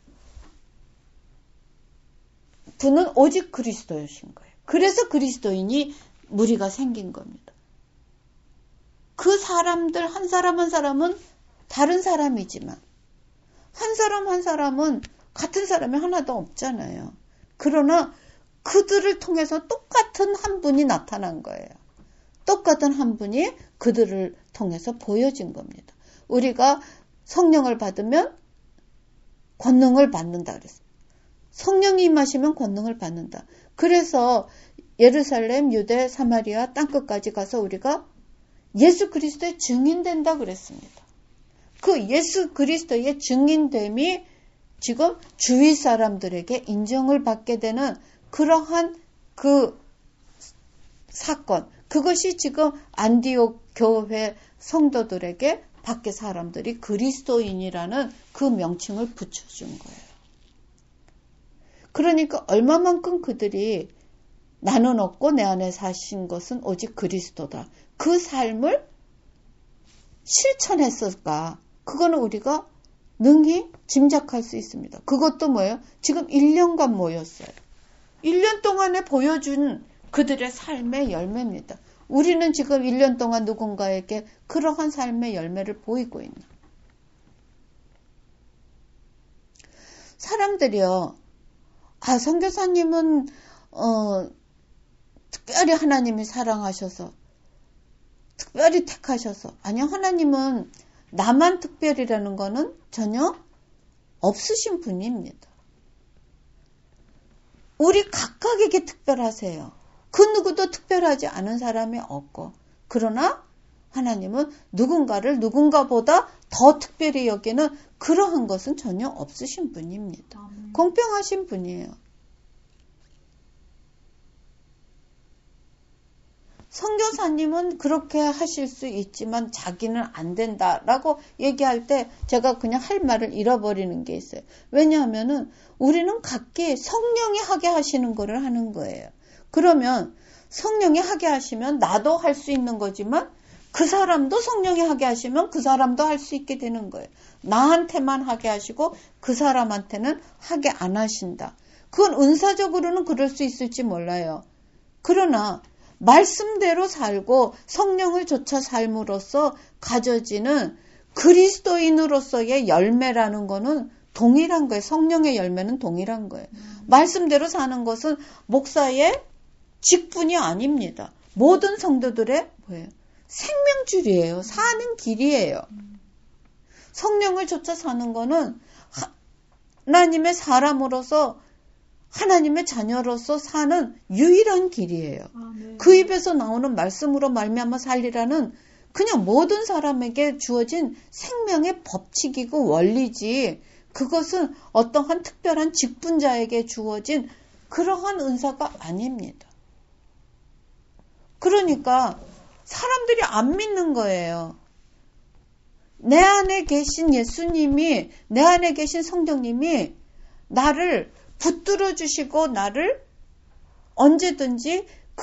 분은 오직 그리스도이신 거예요. 그래서 그리스도인이 무리가 생긴 겁니다. 그 사람들 한 사람 한 사람은 다른 사람이지만 한 사람 한 사람은 같은 사람이 하나도 없잖아요. 그러나 그들을 통해서 똑같은 한 분이 나타난 거예요. 똑같은 한 분이 그들을 통해서 보여진 겁니다. 우리가 성령을 받으면 권능을 받는다 그랬어요. 성령이 임하시면 권능을 받는다. 그래서 예루살렘, 유대, 사마리아 땅끝까지 가서 우리가 예수 그리스도의 증인된다 그랬습니다. 그 예수 그리스도의 증인됨이 지금 주위 사람들에게 인정을 받게 되는 그러한 그 사건, 그것이 지금 안디옥 교회 성도들에게 밖에 사람들이 그리스도인이라는 그 명칭을 붙여준 거예요. 그러니까 얼마만큼 그들이 나는 없고 내 안에 사신 것은 오직 그리스도다. 그 삶을 실천했을까? 그거는 우리가 능히 짐작할 수 있습니다. 그것도 뭐예요? 지금 1년간 모였어요. 1년 동안에 보여준 그들의 삶의 열매입니다. 우리는 지금 1년 동안 누군가에게 그러한 삶의 열매를 보이고 있나? 사람들이요. 선교사님은 특별히 하나님이 사랑하셔서 특별히 택하셔서 아니요. 하나님은 나만 특별이라는 거는 전혀 없으신 분입니다. 우리 각각에게 특별하세요. 그 누구도 특별하지 않은 사람이 없고 그러나 하나님은 누군가를 누군가보다 더 특별히 여기는 그러한 것은 전혀 없으신 분입니다. 공평하신 분이에요. 선교사님은 그렇게 하실 수 있지만 자기는 안 된다라고 얘기할 때 제가 그냥 할 말을 잃어버리는 게 있어요. 왜냐하면은 우리는 각기 성령이 하게 하시는 거를 하는 거예요. 그러면 성령이 하게 하시면 나도 할 수 있는 거지만 그 사람도 성령이 하게 하시면 그 사람도 할 수 있게 되는 거예요. 나한테만 하게 하시고 그 사람한테는 하게 안 하신다. 그건 은사적으로는 그럴 수 있을지 몰라요. 그러나 말씀대로 살고 성령을 좇아 삶으로써 가져지는 그리스도인으로서의 열매라는 거는 동일한 거예요. 성령의 열매는 동일한 거예요. 말씀대로 사는 것은 목사의 직분이 아닙니다. 모든 성도들의 뭐예요? 생명줄이에요. 사는 길이에요. 성령을 좇아 사는 거는 하나님의 사람으로서 하나님의 자녀로서 사는 유일한 길이에요. 그 입에서 나오는 말씀으로 말미암아 살리라는 그냥 모든 사람에게 주어진 생명의 법칙이고 원리지 그것은 어떠한 특별한 직분자에게 주어진 그러한 은사가 아닙니다. 그러니까 사람들이 안 믿는 거예요. 내 안에 계신 예수님이, 내 안에 계신 성령님이 나를 붙들어 주시고 나를 언제든지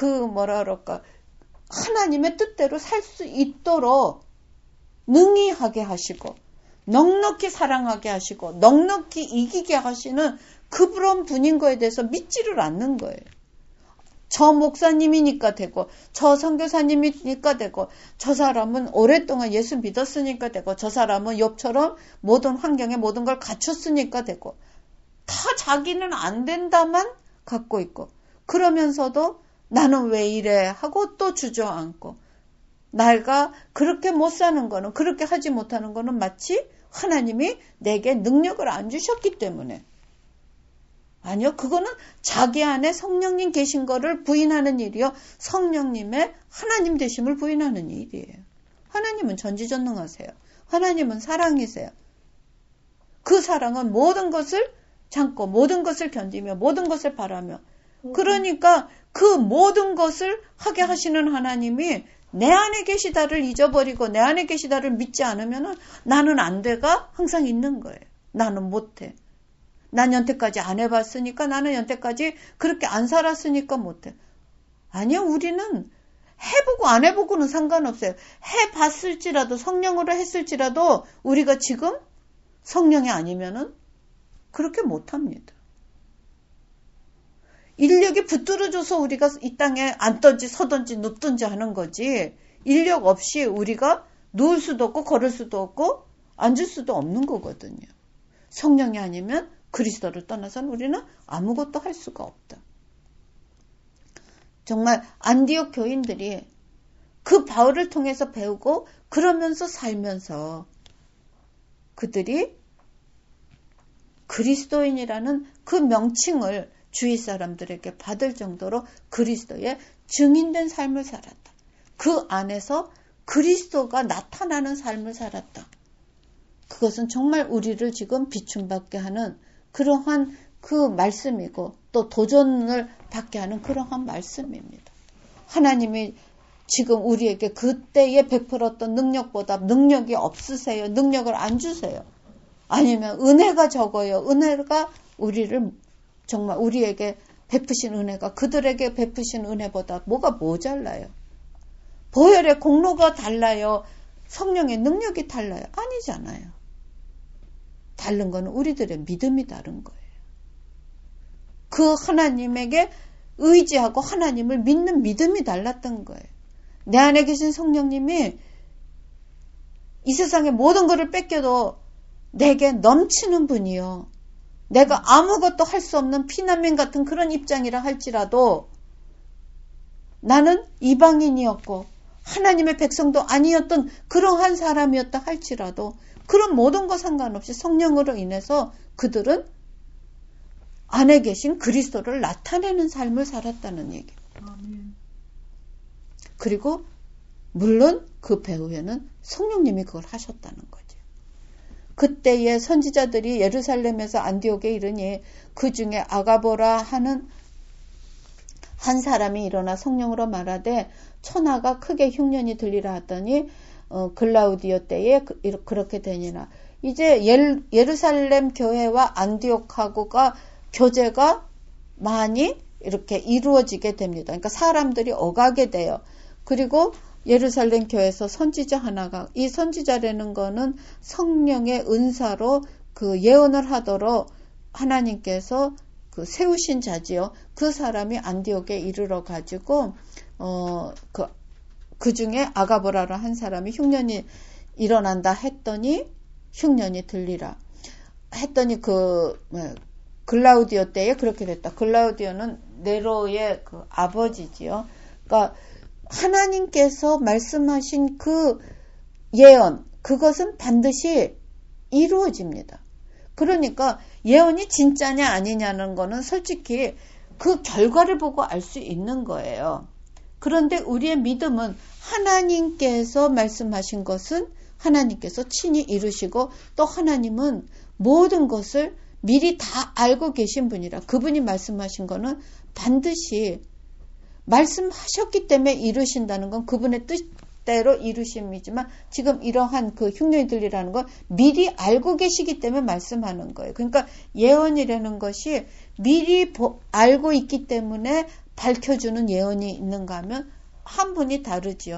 하나님의 뜻대로 살 수 있도록 능히 하게 하시고 넉넉히 사랑하게 하시고 넉넉히 이기게 하시는 그런 분인 거에 대해서 믿지를 않는 거예요. 저 목사님이니까 되고 저 선교사님이니까 되고 저 사람은 오랫동안 예수 믿었으니까 되고 저 사람은 욥처럼 모든 환경에 모든 걸 갖췄으니까 되고 다 자기는 안 된다만 갖고 있고 그러면서도 나는 왜 이래 하고 또 주저앉고 내가 그렇게 못 사는 거는 그렇게 하지 못하는 거는 마치 하나님이 내게 능력을 안 주셨기 때문에 아니요. 그거는 자기 안에 성령님 계신 거를 부인하는 일이요. 성령님의 하나님 되심을 부인하는 일이에요. 하나님은 전지전능하세요. 하나님은 사랑이세요. 그 사랑은 모든 것을 참고 모든 것을 견디며 모든 것을 바라며 그러니까 그 모든 것을 하게 하시는 하나님이 내 안에 계시다를 잊어버리고 내 안에 계시다를 믿지 않으면 나는 안 돼가 항상 있는 거예요. 나는 못해. 난 여태까지 안 해봤으니까 나는 여태까지 그렇게 안 살았으니까 못해. 아니요. 우리는 해보고 안 해보고는 상관없어요. 해봤을지라도 성령으로 했을지라도 우리가 지금 성령이 아니면은 그렇게 못합니다. 인력이 붙들어줘서 우리가 이 땅에 앉든지 서든지 눕든지 하는 거지 인력 없이 우리가 누울 수도 없고 걸을 수도 없고 앉을 수도 없는 거거든요. 성령이 아니면 그리스도를 떠나서는 우리는 아무것도 할 수가 없다. 정말 안디옥 교인들이 그 바울을 통해서 배우고 그러면서 살면서 그들이 그리스도인이라는 그 명칭을 주위 사람들에게 받을 정도로 그리스도의 증인된 삶을 살았다. 그 안에서 그리스도가 나타나는 삶을 살았다. 그것은 정말 우리를 지금 비춤받게 하는 그러한 그 말씀이고 또 도전을 받게 하는 그러한 말씀입니다. 하나님이 지금 우리에게 그때에 베풀었던 능력보다 능력이 없으세요? 능력을 안 주세요? 아니면 은혜가 적어요? 은혜가 우리를 정말 우리에게 베푸신 은혜가 그들에게 베푸신 은혜보다 뭐가 모자라요? 보혈의 공로가 달라요? 성령의 능력이 달라요? 아니잖아요. 다른 거는 우리들의 믿음이 다른 거예요. 그 하나님에게 의지하고 하나님을 믿는 믿음이 달랐던 거예요. 내 안에 계신 성령님이 이 세상의 모든 것을 뺏겨도 내게 넘치는 분이요. 내가 아무것도 할 수 없는 피난민 같은 그런 입장이라 할지라도 나는 이방인이었고 하나님의 백성도 아니었던 그러한 사람이었다 할지라도 그런 모든 것 상관없이 성령으로 인해서 그들은 안에 계신 그리스도를 나타내는 삶을 살았다는 얘기입니다. 그리고 물론 그 배후에는 성령님이 그걸 하셨다는 거죠. 그때의 선지자들이 예루살렘에서 안디옥에 이르니 그 중에 아가보라 하는 한 사람이 일어나 성령으로 말하되 천하가 크게 흉년이 들리라 하더니 글라우디오 때에 그렇게 되니라. 이제 예루살렘 교회와 안디옥하고가 교제가 많이 이렇게 이루어지게 됩니다. 그러니까 사람들이 오가게 돼요. 그리고 예루살렘 교회에서 선지자 하나가, 이 선지자라는 거는 성령의 은사로 그 예언을 하도록 하나님께서 그 세우신 자지요. 그 사람이 안디옥에 이르러 가지고 그 중에 아가보라라 한 사람이 흉년이 일어난다 했더니 흉년이 들리라 했더니 글라우디오 때에 그렇게 됐다. 글라우디오는 네로의 그 아버지지요. 그러니까 하나님께서 말씀하신 그 예언, 그것은 반드시 이루어집니다. 그러니까 예언이 진짜냐 아니냐는 거는 솔직히 그 결과를 보고 알 수 있는 거예요. 그런데 우리의 믿음은 하나님께서 말씀하신 것은 하나님께서 친히 이루시고 또 하나님은 모든 것을 미리 다 알고 계신 분이라 그분이 말씀하신 거는 반드시 말씀하셨기 때문에 이루신다는 건 그분의 뜻대로 이루심이지만 지금 이러한 그 흉년이 들리라는 건 미리 알고 계시기 때문에 말씀하는 거예요. 그러니까 예언이라는 것이 미리 알고 있기 때문에 밝혀주는 예언이 있는가 하면 한 분이 다르지요.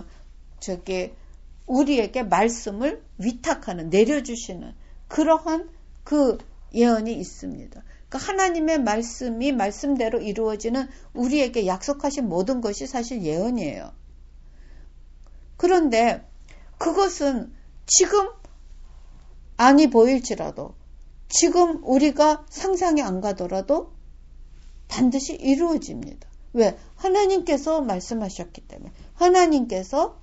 우리에게 말씀을 위탁하는, 내려주시는 그러한 그 예언이 있습니다. 그러니까 하나님의 말씀이 말씀대로 이루어지는 우리에게 약속하신 모든 것이 사실 예언이에요. 그런데 그것은 지금 안이 보일지라도 지금 우리가 상상이 안 가더라도 반드시 이루어집니다. 왜? 하나님께서 말씀하셨기 때문에 하나님께서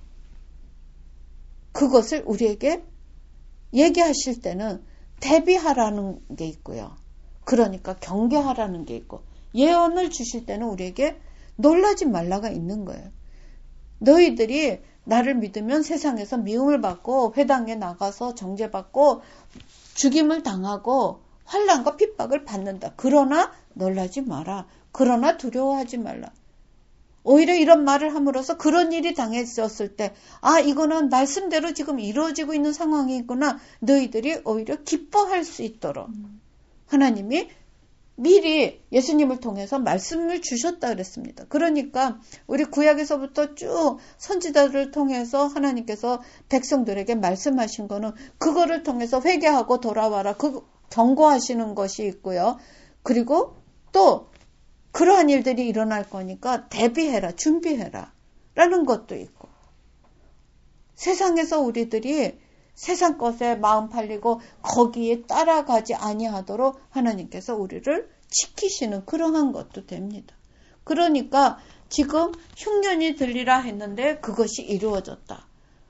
그것을 우리에게 얘기하실 때는 대비하라는 게 있고요. 그러니까 경계하라는 게 있고 예언을 주실 때는 우리에게 놀라지 말라가 있는 거예요. 너희들이 나를 믿으면 세상에서 미움을 받고 회당에 나가서 정죄받고 죽임을 당하고 환난과 핍박을 받는다. 그러나 놀라지 마라. 그러나 두려워하지 말라. 오히려 이런 말을 함으로써 그런 일이 당했었을 때 이거는 말씀대로 지금 이루어지고 있는 상황이구나. 너희들이 오히려 기뻐할 수 있도록 하나님이 미리 예수님을 통해서 말씀을 주셨다 그랬습니다. 그러니까 우리 구약에서부터 쭉 선지자들을 통해서 하나님께서 백성들에게 말씀하신 거는 그거를 통해서 회개하고 돌아와라. 경고하시는 것이 있고요. 그리고 또 그러한 일들이 일어날 거니까 대비해라, 준비해라 라는 것도 있고 세상에서 우리들이 세상 것에 마음 팔리고 거기에 따라가지 아니하도록 하나님께서 우리를 지키시는 그러한 것도 됩니다. 그러니까 지금 흉년이 들리라 했는데 그것이 이루어졌다.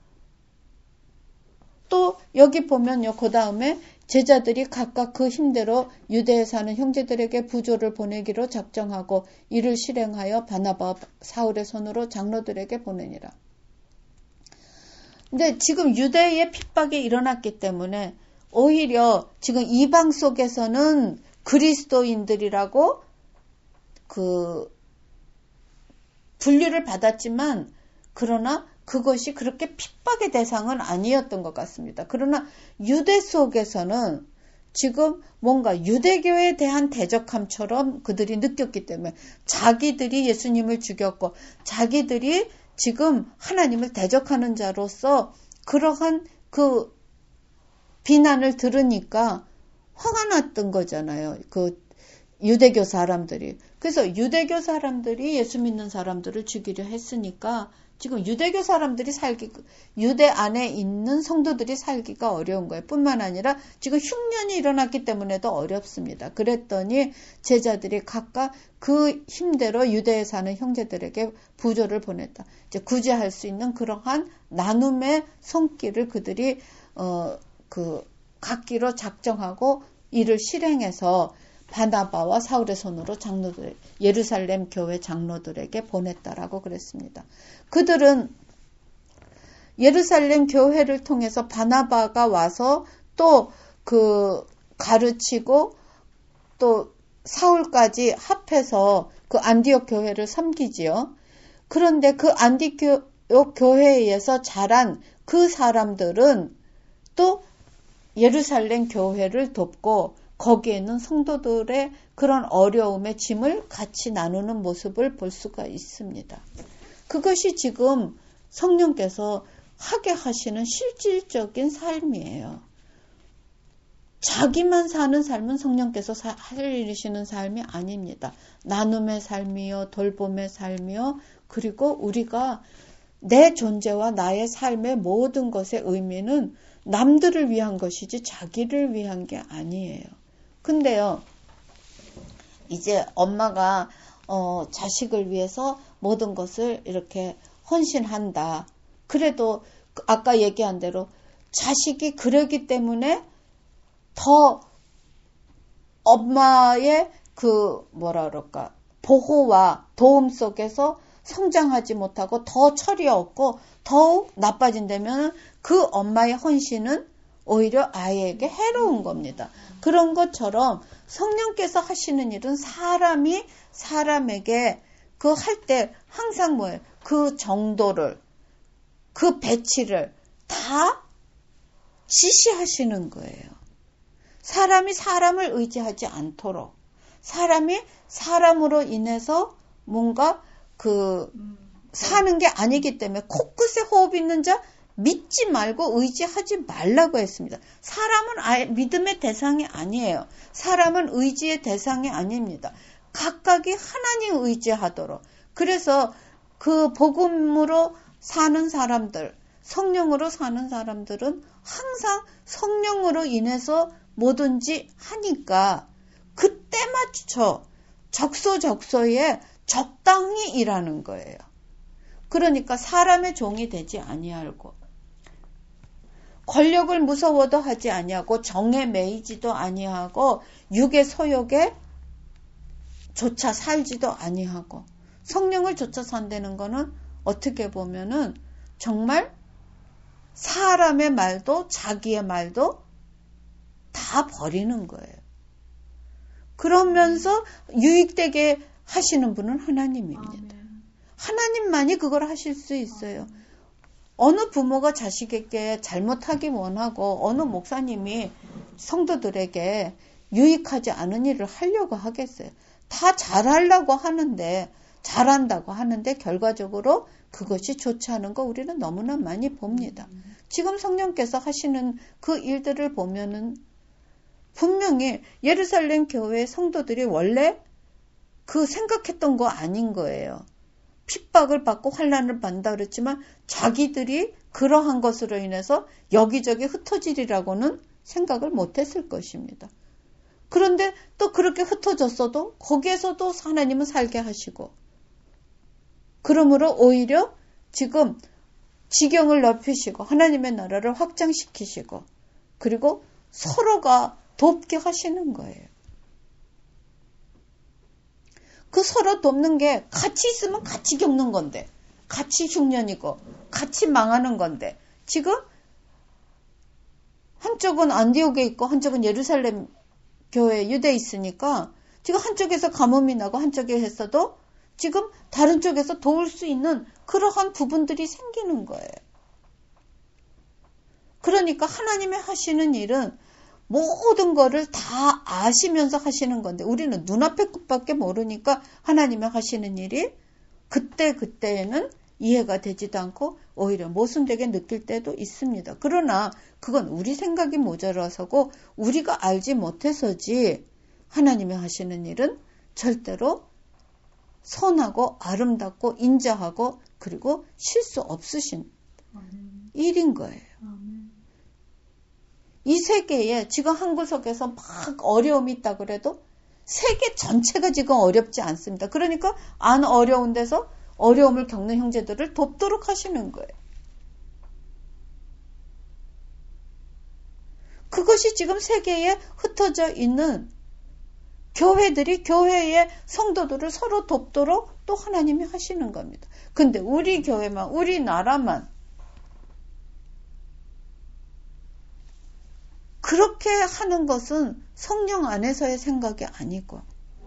또 여기 보면요. 그 다음에 제자들이 각각 그 힘대로 유대에 사는 형제들에게 부조를 보내기로 작정하고 이를 실행하여 바나바와 사울의 손으로 장로들에게 보내니라. 근데 지금 유대의 핍박이 일어났기 때문에 오히려 지금 이방 속에서는 그리스도인들이라고 분류를 받았지만 그러나 그것이 그렇게 핍박의 대상은 아니었던 것 같습니다. 그러나 유대 속에서는 지금 뭔가 유대교에 대한 대적함처럼 그들이 느꼈기 때문에 자기들이 예수님을 죽였고 자기들이 지금 하나님을 대적하는 자로서 그러한 그 비난을 들으니까 화가 났던 거잖아요. 그 유대교 사람들이. 그래서 유대교 사람들이 예수 믿는 사람들을 죽이려 했으니까 지금 유대교 사람들이 유대 안에 있는 성도들이 살기가 어려운 거예요. 뿐만 아니라 지금 흉년이 일어났기 때문에도 어렵습니다. 그랬더니 제자들이 각각 그 힘대로 유대에 사는 형제들에게 부조를 보냈다. 이제 구제할 수 있는 그러한 나눔의 손길을 그들이 갖기로 작정하고 이를 실행해서 바나바와 사울의 손으로 예루살렘 교회 장로들에게 보냈다라고 그랬습니다. 그들은 예루살렘 교회를 통해서 바나바가 와서 또 가르치고 또 사울까지 합해서 그 안디옥 교회를 섬기지요. 그런데 그 안디옥 교회에서 자란 그 사람들은 또 예루살렘 교회를 돕고 거기에 있는 성도들의 그런 어려움의 짐을 같이 나누는 모습을 볼 수가 있습니다. 그것이 지금 성령께서 하게 하시는 실질적인 삶이에요. 자기만 사는 삶은 성령께서 살리시는 삶이 아닙니다. 나눔의 삶이요, 돌봄의 삶이요, 그리고 우리가 내 존재와 나의 삶의 모든 것의 의미는 남들을 위한 것이지 자기를 위한 게 아니에요. 근데요, 이제 엄마가 자식을 위해서 모든 것을 이렇게 헌신한다. 그래도 아까 얘기한 대로 자식이 그러기 때문에 더 엄마의 보호와 도움 속에서 성장하지 못하고 더 철이 없고 더욱 나빠진다면 그 엄마의 헌신은 오히려 아이에게 해로운 겁니다. 그런 것처럼 성령께서 하시는 일은 사람이 사람에게 할 때 항상 뭐예요? 그 정도를, 그 배치를 다 지시하시는 거예요. 사람이 사람을 의지하지 않도록, 사람이 사람으로 인해서 뭔가 사는 게 아니기 때문에 코끝에 호흡 있는 자 믿지 말고 의지하지 말라고 했습니다. 사람은 믿음의 대상이 아니에요. 사람은 의지의 대상이 아닙니다. 각각이 하나님 의지하도록. 그래서 그 복음으로 사는 사람들, 성령으로 사는 사람들은 항상 성령으로 인해서 뭐든지 하니까 그때 맞춰 적소적소에 적당히 일하는 거예요. 그러니까 사람의 종이 되지 아니하고 권력을 무서워도 하지 아니하고 정에 매이지도 아니하고 육의 소욕에 조차 살지도 아니하고 성령을 쫓아 산다는 거는 어떻게 보면은 정말 사람의 말도 자기의 말도 다 버리는 거예요. 그러면서 유익되게 하시는 분은 하나님입니다. 하나님만이 그걸 하실 수 있어요. 어느 부모가 자식에게 잘못하기 원하고 어느 목사님이 성도들에게 유익하지 않은 일을 하려고 하겠어요. 다 잘하려고 하는데 잘한다고 하는데 결과적으로 그것이 좋지 않은 거 우리는 너무나 많이 봅니다. 지금 성령께서 하시는 그 일들을 보면은 분명히 예루살렘 교회 성도들이 원래 생각했던 거 아닌 거예요. 핍박을 받고 환난을 받는다 그랬지만 자기들이 그러한 것으로 인해서 여기저기 흩어지리라고는 생각을 못했을 것입니다. 그런데 또 그렇게 흩어졌어도 거기에서도 하나님은 살게 하시고, 그러므로 오히려 지금 지경을 넓히시고 하나님의 나라를 확장시키시고, 그리고 서로가 돕게 하시는 거예요. 그 서로 돕는 게 같이 있으면 같이 겪는 건데, 같이 흉년이고 같이 망하는 건데, 지금 한쪽은 안디옥에 있고 한쪽은 예루살렘 교회 유대에 있으니까 지금 한쪽에서 가뭄이 나고 한쪽에 했어도 지금 다른 쪽에서 도울 수 있는 그러한 부분들이 생기는 거예요. 그러니까 하나님의 하시는 일은 모든 거를 다 아시면서 하시는 건데, 우리는 눈앞의 것밖에 모르니까 하나님의 하시는 일이 그때에는 이해가 되지도 않고 오히려 모순되게 느낄 때도 있습니다. 그러나 그건 우리 생각이 모자라서고 우리가 알지 못해서지, 하나님의 하시는 일은 절대로 선하고 아름답고 인자하고 그리고 실수 없으신 일인 거예요. 이 세계에 지금 한 구석에서 막 어려움이 있다 그래도 세계 전체가 지금 어렵지 않습니다. 그러니까 안 어려운 데서 어려움을 겪는 형제들을 돕도록 하시는 거예요. 그것이 지금 세계에 흩어져 있는 교회들이 교회의 성도들을 서로 돕도록 또 하나님이 하시는 겁니다. 근데 우리 교회만, 우리나라만 그렇게 하는 것은 성령 안에서의 생각이 아니고,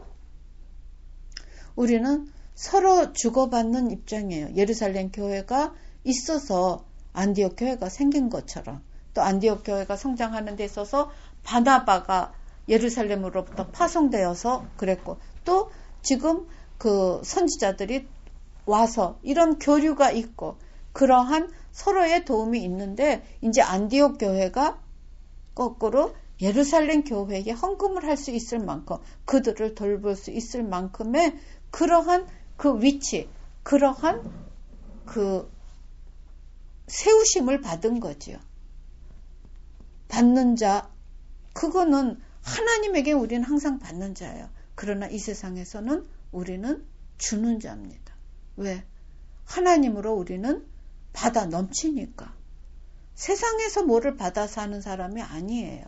우리는 서로 주고받는 입장이에요. 예루살렘 교회가 있어서 안디옥 교회가 생긴 것처럼, 또 안디옥 교회가 성장하는 데 있어서 바나바가 예루살렘으로부터 파송되어서 그랬고, 또 지금 그 선지자들이 와서 이런 교류가 있고, 그러한 서로의 도움이 있는데, 이제 안디옥 교회가 거꾸로 예루살렘 교회에 헌금을 할 수 있을 만큼, 그들을 돌볼 수 있을 만큼의 그러한 그 위치, 그러한 그 세우심을 받은 거지요. 받는 자, 그거는 하나님에게 우리는 항상 받는 자예요. 그러나 이 세상에서는 우리는 주는 자입니다. 왜? 하나님으로 우리는 받아 넘치니까. 세상에서 뭐를 받아서 하는 사람이 아니에요.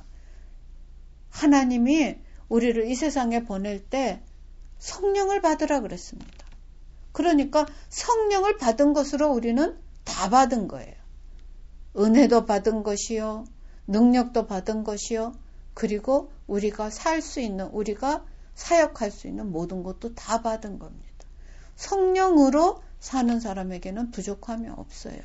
하나님이 우리를 이 세상에 보낼 때 성령을 받으라 그랬습니다. 그러니까 성령을 받은 것으로 우리는 다 받은 거예요. 은혜도 받은 것이요, 능력도 받은 것이요, 그리고 우리가 살 수 있는, 우리가 사역할 수 있는 모든 것도 다 받은 겁니다. 성령으로 사는 사람에게는 부족함이 없어요.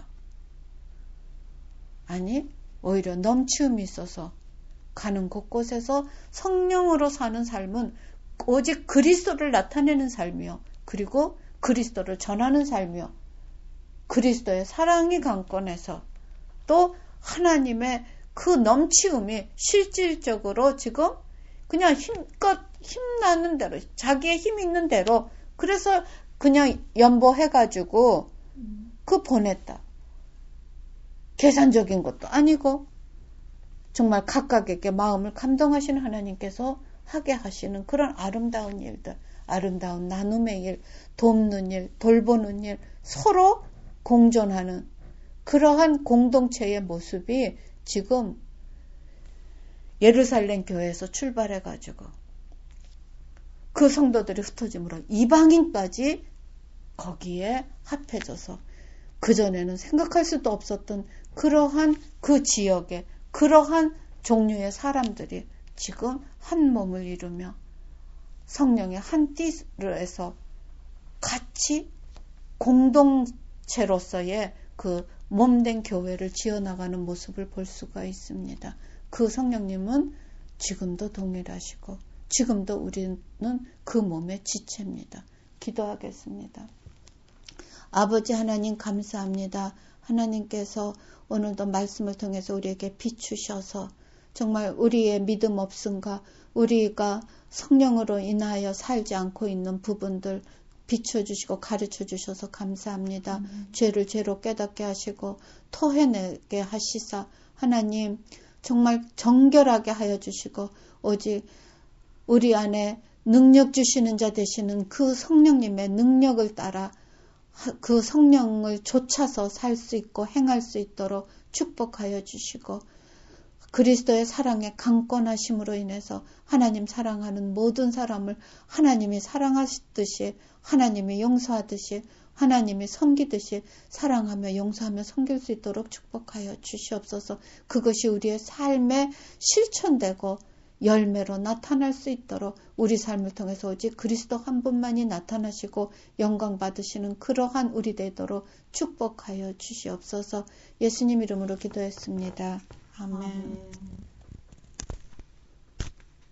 아니, 오히려 넘치움이 있어서 가는 곳곳에서 성령으로 사는 삶은 오직 그리스도를 나타내는 삶이요, 그리고 그리스도를 전하는 삶이요, 그리스도의 사랑이 강권해서 또 하나님의 그 넘치움이 실질적으로 지금 그냥 힘껏 힘나는 대로, 자기의 힘 있는 대로, 그래서 그냥 연보해가지고 그 보냈다. 계산적인 것도 아니고 정말 각각에게 마음을 감동하시는 하나님께서 하게 하시는 그런 아름다운 일들, 아름다운 나눔의 일, 돕는 일, 돌보는 일, 서로 공존하는 그러한 공동체의 모습이 지금 예루살렘 교회에서 출발해가지고 그 성도들이 흩어짐으로 이방인까지 거기에 합해져서 그전에는 생각할 수도 없었던 그러한 그 지역에 그러한 종류의 사람들이 지금 한 몸을 이루며 성령의 한 띠로 해서 같이 공동체로서의 그 몸된 교회를 지어나가는 모습을 볼 수가 있습니다. 그 성령님은 지금도 동일하시고 지금도 우리는 그 몸의 지체입니다. 기도하겠습니다. 아버지 하나님 감사합니다. 하나님께서 오늘도 말씀을 통해서 우리에게 비추셔서 정말 우리의 믿음 없음과 우리가 성령으로 인하여 살지 않고 있는 부분들, 비춰주시고 가르쳐주셔서 감사합니다. 죄를 죄로 깨닫게 하시고 토해내게 하시사 하나님 정말 정결하게 하여 주시고 오직 우리 안에 능력 주시는 자 되시는 그 성령님의 능력을 따라 그 성령을 좇아서 살 수 있고 행할 수 있도록 축복하여 주시고 그리스도의 사랑의 강권하심으로 인해서 하나님 사랑하는 모든 사람을 하나님이 사랑하시듯이 하나님이 용서하듯이 하나님이 섬기듯이 사랑하며 용서하며 섬길 수 있도록 축복하여 주시옵소서. 그것이 우리의 삶에 실천되고 열매로 나타날 수 있도록 우리 삶을 통해서 오직 그리스도 한 분만이 나타나시고 영광 받으시는 그러한 우리 되도록 축복하여 주시옵소서. 예수님 이름으로 기도했습니다. 아멘.